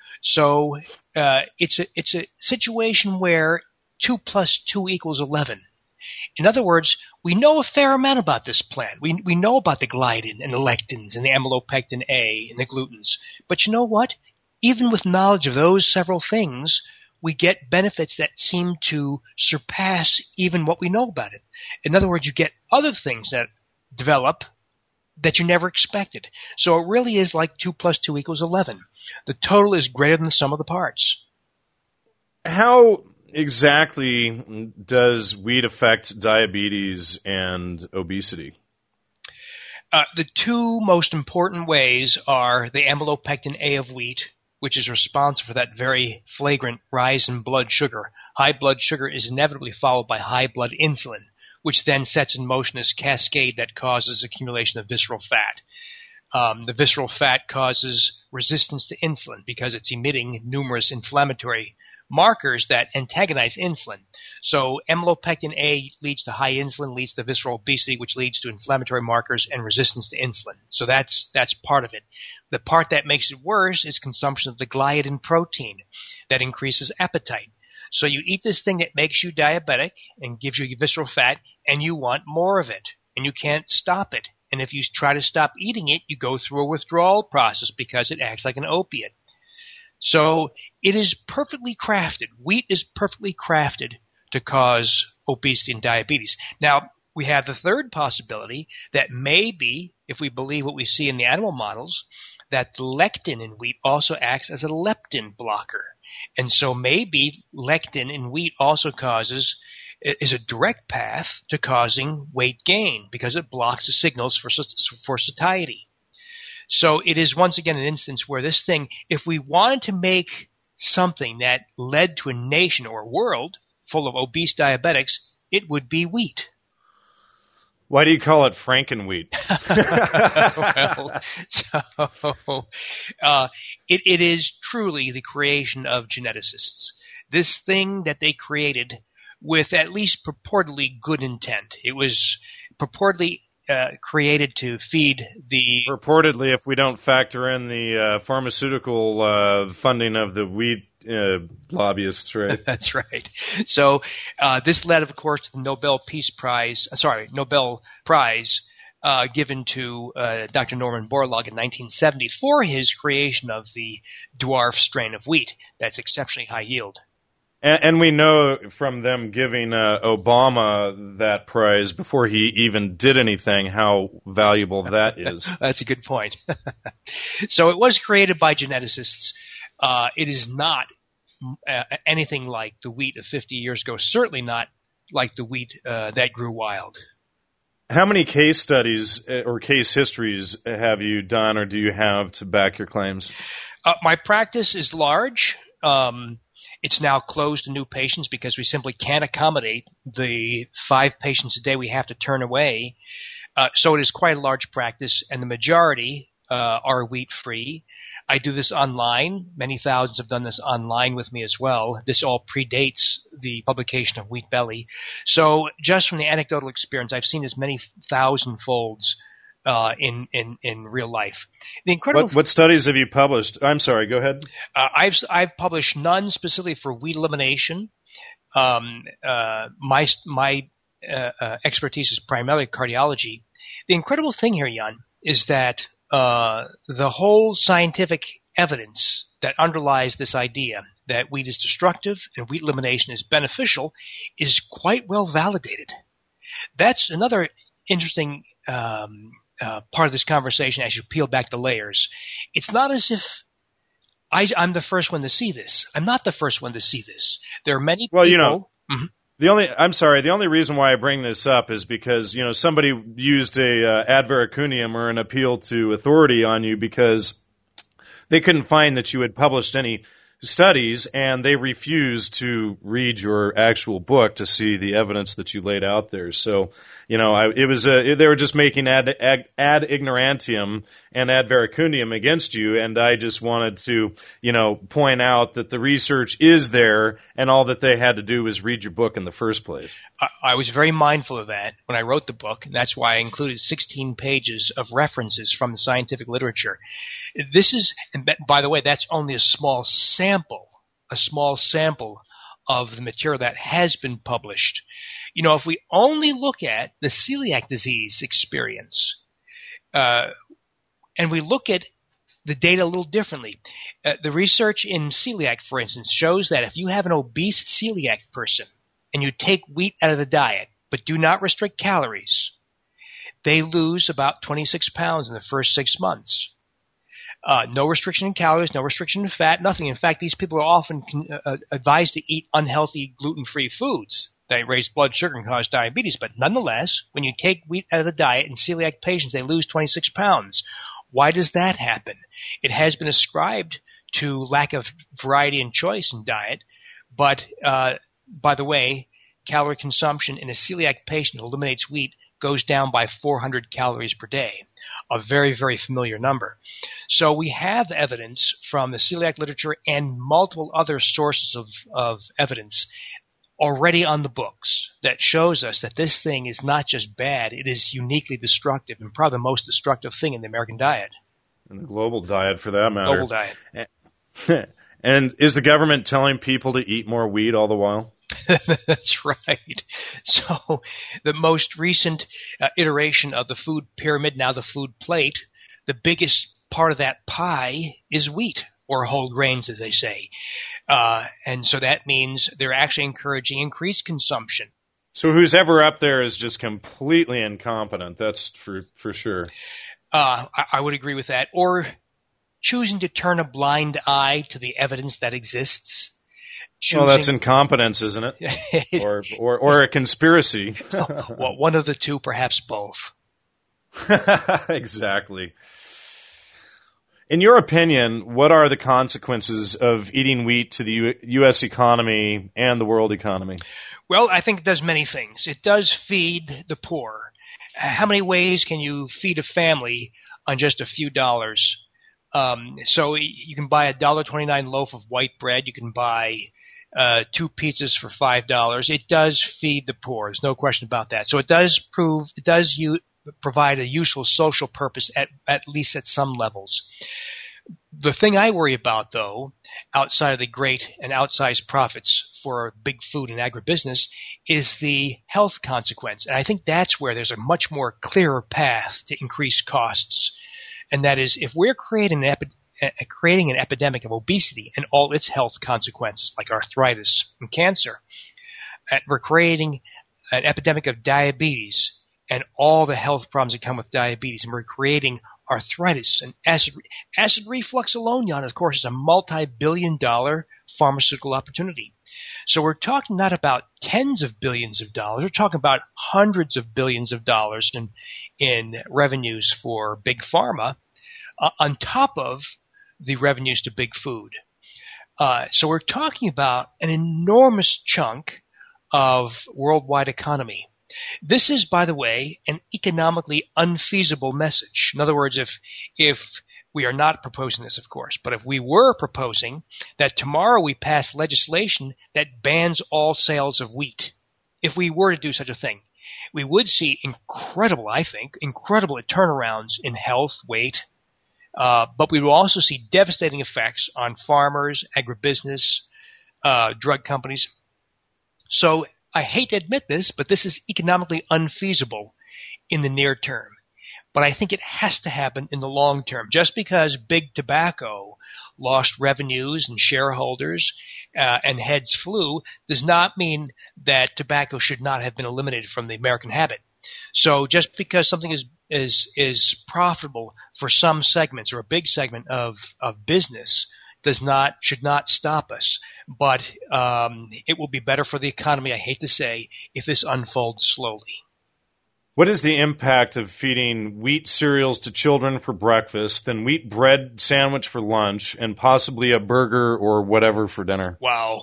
[SPEAKER 3] So uh, it's a it's a situation where two plus two equals eleven. In other words, we know a fair amount about this plant. We we know about the gliadin and the lectins and the amylopectin A and the glutens. But you know what? Even with knowledge of those several things, we get benefits that seem to surpass even what we know about it. In other words, you get other things that develop that you never expected. So it really is like two plus two equals eleven. The total is greater than the sum of the parts.
[SPEAKER 2] How exactly does wheat affect diabetes and obesity?
[SPEAKER 3] Uh, the two most important ways are the amylopectin A of wheat, which is responsible for that very flagrant rise in blood sugar. High blood sugar is inevitably followed by high blood insulin, which then sets in motion this cascade that causes accumulation of visceral fat. Um, the visceral fat causes resistance to insulin because it's emitting numerous inflammatory markers that antagonize insulin. So amylopectin A leads to high insulin, leads to visceral obesity, which leads to inflammatory markers and resistance to insulin. So that's that's part of it. The part that makes it worse is consumption of the gliadin protein that increases appetite. So you eat this thing that makes you diabetic and gives you visceral fat, and you want more of it, and you can't stop it. And if you try to stop eating it, you go through a withdrawal process because it acts like an opiate. So it is perfectly crafted. Wheat is perfectly crafted to cause obesity and diabetes. Now, we have the third possibility that maybe, if we believe what we see in the animal models, that the lectin in wheat also acts as a leptin blocker. And so maybe lectin in wheat also causes, is a direct path to causing weight gain because it blocks the signals for, for satiety. So it is once again an instance where this thing, if we wanted to make something that led to a nation or a world full of obese diabetics, it would be wheat.
[SPEAKER 2] Why do you call it Frankenwheat?
[SPEAKER 3] Well, so uh, it, it is truly the creation of geneticists. This thing that they created with at least purportedly good intent. It was purportedly Uh, created to feed the...
[SPEAKER 2] Purportedly, if we don't factor in the uh, pharmaceutical uh, funding of the wheat uh, lobbyists, right?
[SPEAKER 3] That's right. So uh, this led, of course, to the Nobel Peace Prize, uh, sorry, Nobel Prize uh, given to uh, Doctor Norman Borlaug in nineteen seventy for his creation of the dwarf strain of wheat that's exceptionally high yield.
[SPEAKER 2] And, and we know from them giving uh, Obama that prize before he even did anything how valuable that is.
[SPEAKER 3] That's a good point. So it was created by geneticists. Uh, it is not uh, anything like the wheat of fifty years ago, certainly not like the wheat uh, that grew wild.
[SPEAKER 2] How many case studies or case histories have you done or do you have to back your claims?
[SPEAKER 3] Uh, my practice is large. Um It's now closed to new patients because we simply can't accommodate the five patients a day we have to turn away. Uh, so it is quite a large practice, and the majority uh, are wheat-free. I do this online. Many thousands have done this online with me as well. This all predates the publication of Wheat Belly. So just from the anecdotal experience, I've seen as many thousand folds uh, in, in, in real life. The incredible.
[SPEAKER 2] What, what studies have you published? I'm sorry, go ahead.
[SPEAKER 3] Uh, I've, I've published none specifically for wheat elimination. Um, uh, my, my, uh, uh, expertise is primarily cardiology. The incredible thing here, Jan, is that Uh, the whole scientific evidence that underlies this idea that wheat is destructive and wheat elimination is beneficial is quite well validated. That's another interesting um, uh, part of this conversation as you peel back the layers. It's not as if I, I'm the first one to see this. I'm not the first one to see this. There are many
[SPEAKER 2] well,
[SPEAKER 3] people.
[SPEAKER 2] You know,
[SPEAKER 3] mm-hmm.
[SPEAKER 2] The only, I'm sorry, the only reason why I bring this up is because, you know, somebody used a uh, ad veracundium or an appeal to authority on you because they couldn't find that you had published any studies, and they refused to read your actual book to see the evidence that you laid out there. So, you know, I, it was a, they were just making ad, ad, ad ignorantium and ad veracundium against you, and I just wanted to, you know, point out that the research is there, and all that they had to do was read your book in the first place.
[SPEAKER 3] I, I was very mindful of that when I wrote the book, and that's why I included sixteen pages of references from the scientific literature. This is, and by the way, that's only a small sample, a small sample of the material that has been published. You know, if we only look at the celiac disease experience, uh, and we look at the data a little differently, uh, the research in celiac, for instance, shows that if you have an obese celiac person and you take wheat out of the diet but do not restrict calories, they lose about twenty-six pounds in the first six months. Uh, no restriction in calories, no restriction in fat, nothing. In fact, these people are often con- uh, advised to eat unhealthy gluten-free foods that raise blood sugar and cause diabetes. But nonetheless, when you take wheat out of the diet in celiac patients, they lose twenty-six pounds. Why does that happen? It has been ascribed to lack of variety and choice in diet. But, uh, by the way, calorie consumption in a celiac patient who eliminates wheat goes down by four hundred calories per day. A very, very familiar number. So we have evidence from the celiac literature and multiple other sources of, of evidence already on the books that shows us that this thing is not just bad, it is uniquely destructive and probably the most destructive thing in the American diet.
[SPEAKER 2] And the global diet, for that matter.
[SPEAKER 3] Global
[SPEAKER 2] diet. And is the government telling people to eat more wheat all the while?
[SPEAKER 3] That's right. So the most recent uh, iteration of the food pyramid, now the food plate, the biggest part of that pie is wheat, or whole grains, as they say. Uh, and so that means they're actually encouraging increased consumption.
[SPEAKER 2] So who's ever up there is just completely incompetent. That's for, for sure.
[SPEAKER 3] Uh, I, I would agree with that. Or choosing to turn a blind eye to the evidence that exists. Choosing,
[SPEAKER 2] well, that's incompetence, isn't it? or, or or a conspiracy.
[SPEAKER 3] Well, one of the two, perhaps both.
[SPEAKER 2] Exactly. In your opinion, what are the consequences of eating wheat to the U- U.S. economy and the world economy?
[SPEAKER 3] Well, I think it does many things. It does feed the poor. How many ways can you feed a family on just a few dollars? Um, so you can buy a one dollar and twenty-nine cents loaf of white bread. You can buy uh, two pizzas for five dollars. It does feed the poor. There's no question about that. So it does prove, it does you, provide a useful social purpose at, at least at some levels. The thing I worry about, though, outside of the great and outsized profits for big food and agribusiness, is the health consequence. And I think that's where there's a much more clearer path to increase costs. And that is, if we're creating an, epi- uh, creating an epidemic of obesity and all its health consequences, like arthritis and cancer, uh, we're creating an epidemic of diabetes and all the health problems that come with diabetes, and we're creating arthritis and acid re- acid reflux alone, Jan, of course, is a multi-billion dollar pharmaceutical opportunity. So we're talking not about tens of billions of dollars. We're talking about hundreds of billions of dollars in in revenues for big pharma, uh, on top of the revenues to big food. Uh, so we're talking about an enormous chunk of worldwide economy This is, by the way, an economically unfeasible message. In other words, if if we are not proposing this, of course, but if we were proposing that tomorrow we pass legislation that bans all sales of wheat, if we were to do such a thing, we would see incredible, I think, incredible turnarounds in health, weight, uh, but we would also see devastating effects on farmers, agribusiness, uh, drug companies. So I hate to admit this, but this is economically unfeasible in the near term. But I think it has to happen in the long term. Just because big tobacco lost revenues and shareholders uh, and heads flew does not mean that tobacco should not have been eliminated from the American habit. So just because something is is is profitable for some segments or a big segment of, of business does not should not stop us. But um, it will be better for the economy, I hate to say, if this unfolds slowly.
[SPEAKER 2] What is the impact of feeding wheat cereals to children for breakfast, then wheat bread sandwich for lunch, and possibly a burger or whatever for dinner?
[SPEAKER 3] Wow.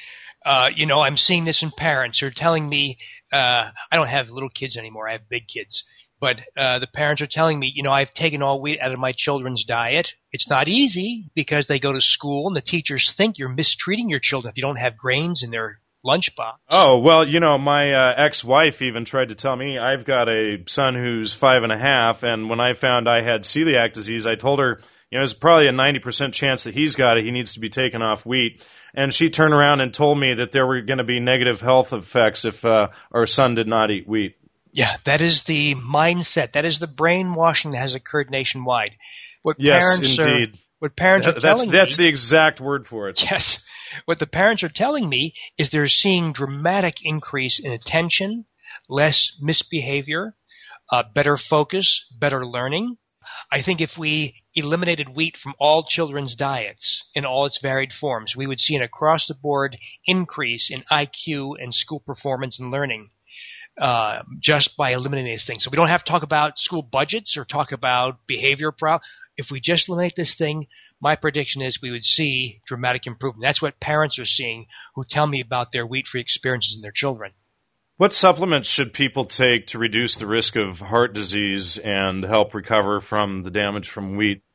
[SPEAKER 3] Uh, you know, I'm seeing this in parents who are telling me, uh, I don't have little kids anymore, I have big kids. But uh, the parents are telling me, you know, I've taken all wheat out of my children's diet. It's not easy because they go to school and the teachers think you're mistreating your children if you don't have grains in their lunchbox.
[SPEAKER 2] Oh, well, you know, my uh, ex-wife even tried to tell me I've got a son who's five and a half, and when I found I had celiac disease, I told her, you know, there's probably a ninety percent chance that he's got it. He needs to be taken off wheat. And she turned around and told me that there were going to be negative health effects if uh, our son did not eat wheat.
[SPEAKER 3] Yeah, that is the mindset. That is the brainwashing that has occurred nationwide. What
[SPEAKER 2] yes,
[SPEAKER 3] parents
[SPEAKER 2] indeed.
[SPEAKER 3] Are, what parents
[SPEAKER 2] Th-
[SPEAKER 3] are
[SPEAKER 2] that's,
[SPEAKER 3] telling
[SPEAKER 2] That's
[SPEAKER 3] me,
[SPEAKER 2] the exact word for it.
[SPEAKER 3] Yes. What the parents are telling me is they're seeing dramatic increase in attention, less misbehavior, uh, better focus, better learning. I think if we eliminated wheat from all children's diets in all its varied forms, we would see an across-the-board increase in I Q and school performance and learning uh, just by eliminating these things. So we don't have to talk about school budgets or talk about behavior problems. If we just eliminate this thing, my prediction is we would see dramatic improvement. That's what parents are seeing who tell me about their wheat-free experiences in their children.
[SPEAKER 2] What supplements should people take to reduce the risk of heart disease and help recover from the damage from wheat?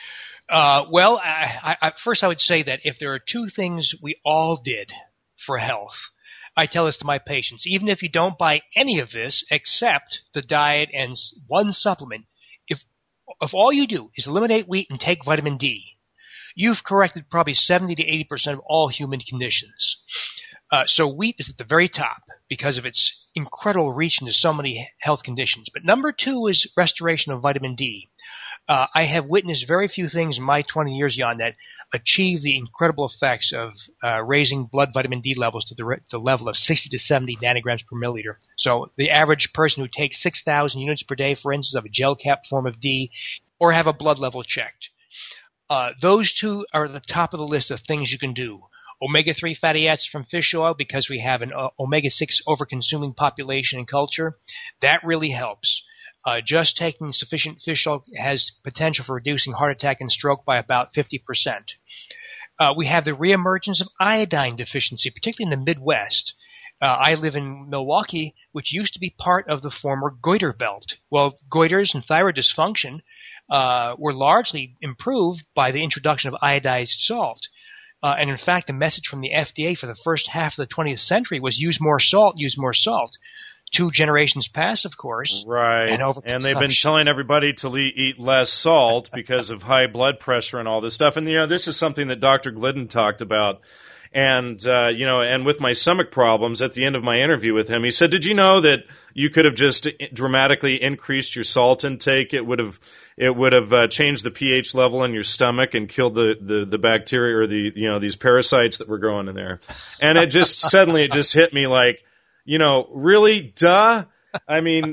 [SPEAKER 3] Uh, well, I, I, first I would say that if there are two things we all did for health, I tell this to my patients, even if you don't buy any of this except the diet and one supplement, if if all you do is eliminate wheat and take vitamin D, you've corrected probably seventy to eighty percent of all human conditions. Uh, so wheat is at the very top because of its incredible reach into so many health conditions. But number two is restoration of vitamin D. Uh, I have witnessed very few things in my twenty years, Jan, that achieve the incredible effects of uh, raising blood vitamin D levels to the, re- the level of sixty to seventy nanograms per milliliter. So the average person who takes six thousand units per day, for instance, of a gel cap form of D, or have a blood level checked. Uh, those two are at the top of the list of things you can do. omega three fatty acids from fish oil, because we have an uh, omega six over-consuming population and culture. That really helps. Uh, just taking sufficient fish oil has potential for reducing heart attack and stroke by about fifty percent. Uh, we have the reemergence of iodine deficiency, particularly in the Midwest. Uh, I live in Milwaukee, which used to be part of the former goiter belt. Well, goiters and thyroid dysfunction uh, were largely improved by the introduction of iodized salt. Uh, and in fact, the message from the F D A for the first half of the twentieth century was use more salt, use more salt. Two generations pass, of course.
[SPEAKER 2] Right.
[SPEAKER 3] And,
[SPEAKER 2] and they've been telling everybody to le- eat less salt because of high blood pressure and all this stuff. And, you know, this is something that Doctor Glidden talked about. And, uh, you know, and with my stomach problems, at the end of my interview with him, he said, did you know that you could have just dramatically increased your salt intake? It would have it would have uh, changed the pH level in your stomach and killed the, the, the bacteria or the, you know, these parasites that were growing in there. And it just suddenly it just hit me like, you know, really, duh? I mean,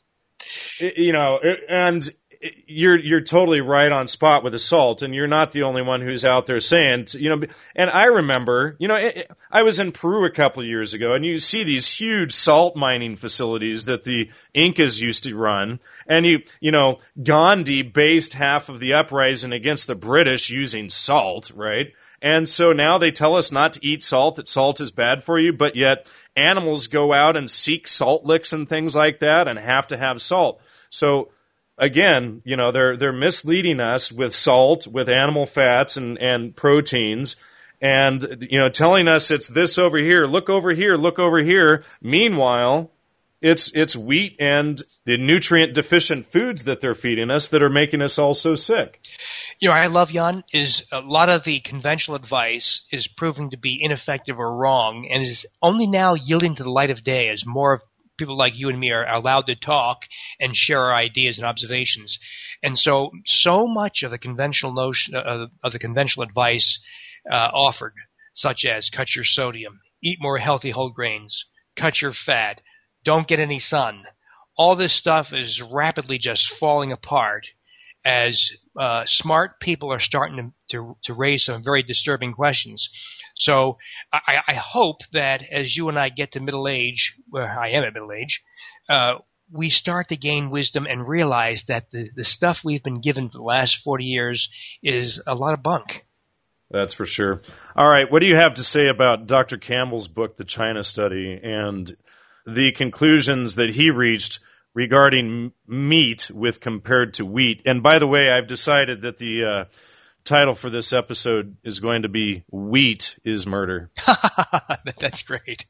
[SPEAKER 2] it, you know, it, and it, you're you're totally right on spot with the salt, and you're not the only one who's out there saying, you know, and I remember, you know, it, it, I was in Peru a couple of years ago, and you see these huge salt mining facilities that the Incas used to run, and you, you know, Gandhi based half of the uprising against the British using salt, right? And so now they tell us not to eat salt, that salt is bad for you, but yet animals go out and seek salt licks and things like that and have to have salt. So again, you know, they're they're misleading us with salt, with animal fats and, and proteins, and, you know, telling us it's this over here, look over here, look over here. Meanwhile, it's it's wheat and the nutrient deficient foods that they're feeding us that are making us all so sick.
[SPEAKER 3] You know, what I love, Jan, is a lot of the conventional advice is proving to be ineffective or wrong and is only now yielding to the light of day as more of people like you and me are allowed to talk and share our ideas and observations. And so, so much of the conventional notion, uh, of the conventional advice uh, offered, such as cut your sodium, eat more healthy whole grains, cut your fat, don't get any sun, all this stuff is rapidly just falling apart as uh, smart people are starting to, to to raise some very disturbing questions. So I, I hope that as you and I get to middle age, where I am at middle age, uh, we start to gain wisdom and realize that the, the stuff we've been given for the last forty years is a lot of bunk.
[SPEAKER 2] That's for sure. All right, what do you have to say about Doctor Campbell's book, The China Study, and the conclusions that he reached regarding meat with compared to wheat? And by the way, I've decided that the uh, title for this episode is going to be Wheat is Murder.
[SPEAKER 3] That's great.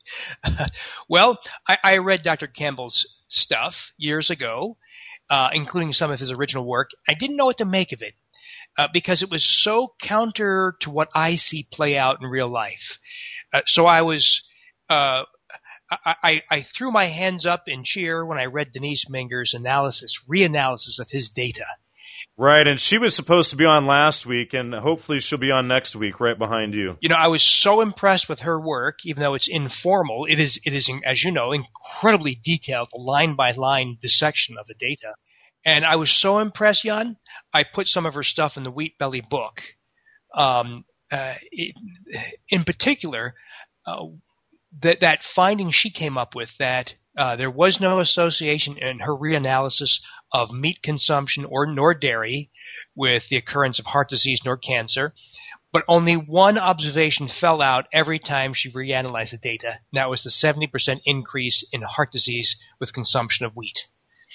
[SPEAKER 3] Well, I, I read Doctor Campbell's stuff years ago, uh, including some of his original work. I didn't know what to make of it uh, because it was so counter to what I see play out in real life. Uh, so I was... Uh, I, I, I threw my hands up in cheer when I read Denise Minger's analysis, reanalysis of his data.
[SPEAKER 2] Right, and she was supposed to be on last week, and hopefully she'll be on next week right behind you.
[SPEAKER 3] You know, I was so impressed with her work, even though it's informal. It is, it is, as you know, incredibly detailed, line-by-line dissection of the data. And I was so impressed, Jan, I put some of her stuff in the Wheat Belly book. Um, uh, it, in particular... Uh, That that finding she came up with, that uh, there was no association in her reanalysis of meat consumption or nor dairy with the occurrence of heart disease nor cancer, but only one observation fell out every time she reanalyzed the data, and that was the seventy percent increase in heart disease with consumption of wheat.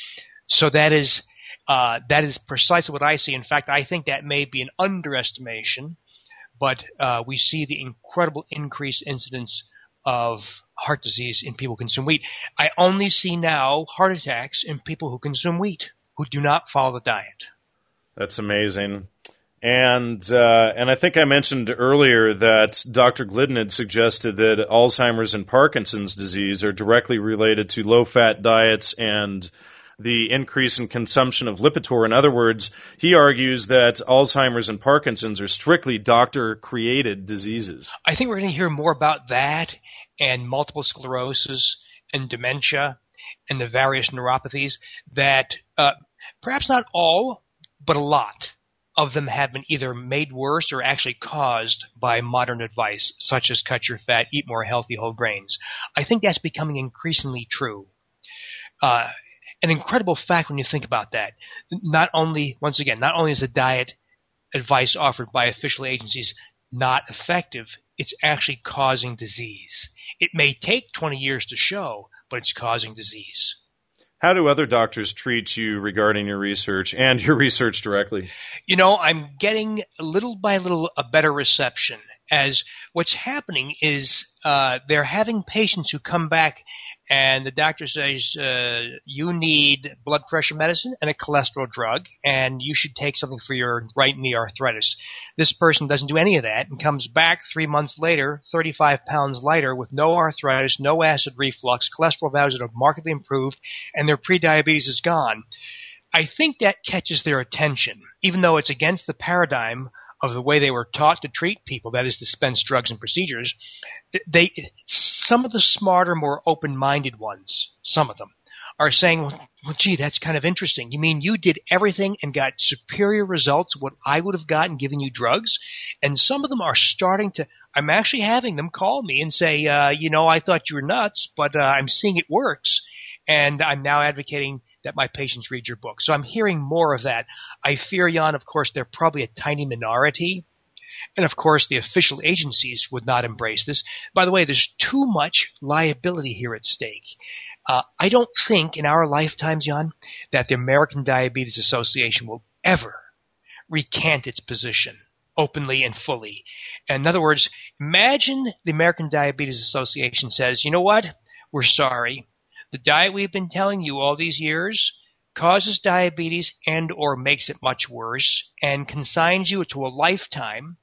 [SPEAKER 3] So that is uh, that is precisely what I see. In fact, I think that may be an underestimation, but uh, we see the incredible increased incidence of heart disease in people who consume wheat. I only see now heart attacks in people who consume wheat, who do not follow the diet.
[SPEAKER 2] That's amazing. And uh, and I think I mentioned earlier that Doctor Glidden had suggested that Alzheimer's and Parkinson's disease are directly related to low-fat diets and the increase in consumption of Lipitor. In other words, he argues that Alzheimer's and Parkinson's are strictly doctor-created diseases.
[SPEAKER 3] I think we're going to hear more about that and multiple sclerosis and dementia and the various neuropathies that uh, perhaps not all, but a lot of them have been either made worse or actually caused by modern advice, such as cut your fat, eat more healthy whole grains. I think that's becoming increasingly true. Uh, an incredible fact when you think about that. Not only, once again, not only is the diet advice offered by official agencies not effective, it's actually causing disease. It may take twenty years to show, but it's causing disease.
[SPEAKER 2] How do other doctors treat you regarding your research and your research directly?
[SPEAKER 3] You know, I'm getting little by little a better reception, as what's happening is uh, they're having patients who come back and the doctor says, uh, you need blood pressure medicine and a cholesterol drug, and you should take something for your right knee arthritis. This person doesn't do any of that and comes back three months later, thirty-five pounds lighter, with no arthritis, no acid reflux, cholesterol values that have markedly improved, and their prediabetes is gone. I think that catches their attention, even though it's against the paradigm of the way they were taught to treat people, that is, dispense drugs and procedures. They, some of the smarter, more open-minded ones, some of them, are saying, well, well, gee, that's kind of interesting. You mean you did everything and got superior results to what I would have gotten giving you drugs? And some of them are starting to, I'm actually having them call me and say, uh, you know, I thought you were nuts, but uh, I'm seeing it works. And I'm now advocating that my patients read your book. So I'm hearing more of that. I fear, Jan, of course, they're probably a tiny minority. And of course, the official agencies would not embrace this. By the way, there's too much liability here at stake. Uh, I don't think in our lifetimes, Jan, that the American Diabetes Association will ever recant its position openly and fully. In other words, imagine the American Diabetes Association says, you know what? We're sorry. The diet we've been telling you all these years causes diabetes and or makes it much worse and consigns you to a lifetime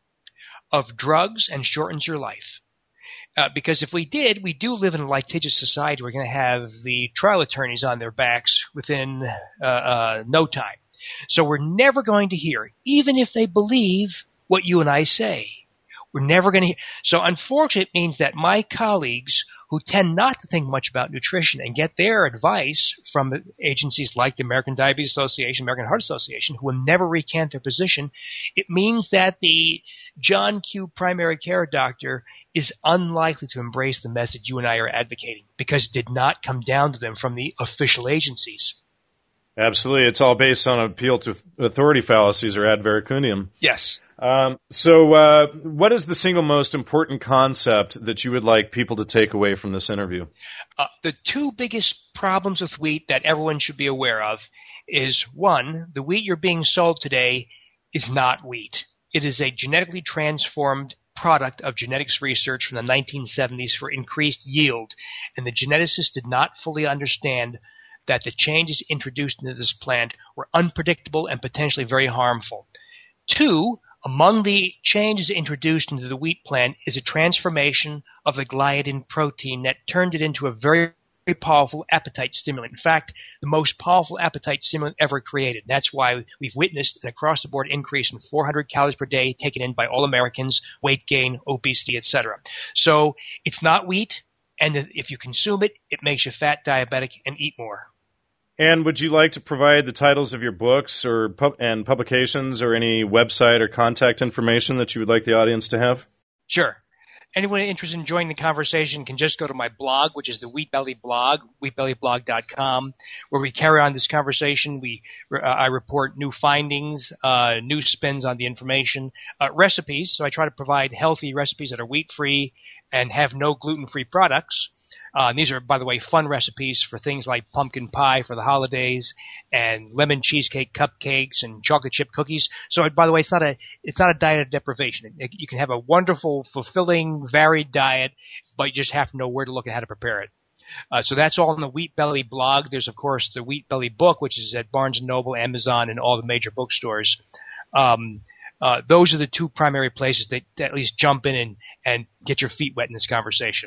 [SPEAKER 3] of drugs and shortens your life. Uh, because if we did, we do live in a litigious society. We're going to have the trial attorneys on their backs within uh, uh, no time. So we're never going to hear, even if they believe what you and I say. We're never going to hear. So unfortunately, it means that my colleagues who tend not to think much about nutrition and get their advice from agencies like the American Diabetes Association, American Heart Association, who will never recant their position, it means that the John Q. primary care doctor is unlikely to embrace the message you and I are advocating because it did not come down to them from the official agencies.
[SPEAKER 2] Absolutely. It's all based on appeal to authority fallacies or ad verecundium.
[SPEAKER 3] Yes.
[SPEAKER 2] Um, so uh, what is the single most important concept that you would like people to take away from this interview?
[SPEAKER 3] Uh, the two biggest problems with wheat that everyone should be aware of is, one, the wheat you're being sold today is not wheat. It is a genetically transformed product of genetics research from the nineteen seventies for increased yield, and the geneticists did not fully understand that the changes introduced into this plant were unpredictable and potentially very harmful. Two, among the changes introduced into the wheat plant is a transformation of the gliadin protein that turned it into a very, very powerful appetite stimulant. In fact, the most powerful appetite stimulant ever created. That's why we've witnessed an across-the-board increase in four hundred calories per day taken in by all Americans, weight gain, obesity, et cetera. So it's not wheat, and if you consume it, it makes you fat, diabetic, and eat more.
[SPEAKER 2] And would you like to provide the titles of your books or pub- and publications or any website or contact information that you would like the audience to have?
[SPEAKER 3] Sure. Anyone interested in joining the conversation can just go to my blog, which is the Wheat Belly blog, wheat belly blog dot com, where we carry on this conversation. We uh, I report new findings, uh, new spins on the information, uh, recipes. So I try to provide healthy recipes that are wheat-free and have no gluten-free products. Uh, and these are, by the way, fun recipes for things like pumpkin pie for the holidays and lemon cheesecake cupcakes and chocolate chip cookies. So, by the way, it's not a it's not a diet of deprivation. It, you can have a wonderful, fulfilling, varied diet, but you just have to know where to look at how to prepare it. Uh, so that's all in the Wheat Belly blog. There's, of course, the Wheat Belly book, which is at Barnes and Noble, Amazon, and all the major bookstores. Um, uh, those are the two primary places that, that at least jump in and, and get your feet wet in this conversation.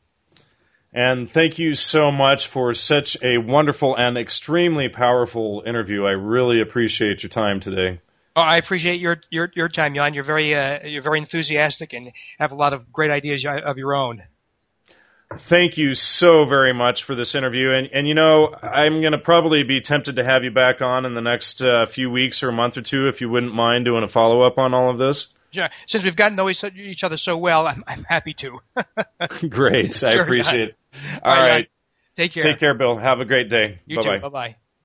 [SPEAKER 2] And thank you so much for such a wonderful and extremely powerful interview. I really appreciate your time today.
[SPEAKER 3] Oh, I appreciate your your your time, Jan. You're very uh, you're very enthusiastic and have a lot of great ideas of your own.
[SPEAKER 2] Thank you so very much for this interview. And, and you know, I'm going to probably be tempted to have you back on in the next uh, few weeks or a month or two if you wouldn't mind doing a follow-up on all of this.
[SPEAKER 3] Yeah, since we've gotten to know each other so well, I'm, I'm happy to.
[SPEAKER 2] Great. I
[SPEAKER 3] Sure,
[SPEAKER 2] appreciate it.
[SPEAKER 3] All,
[SPEAKER 2] all right.
[SPEAKER 3] right. Take care.
[SPEAKER 2] Take care, Bill. Have a great day.
[SPEAKER 3] You
[SPEAKER 2] Bye-bye.
[SPEAKER 3] too. Bye-bye.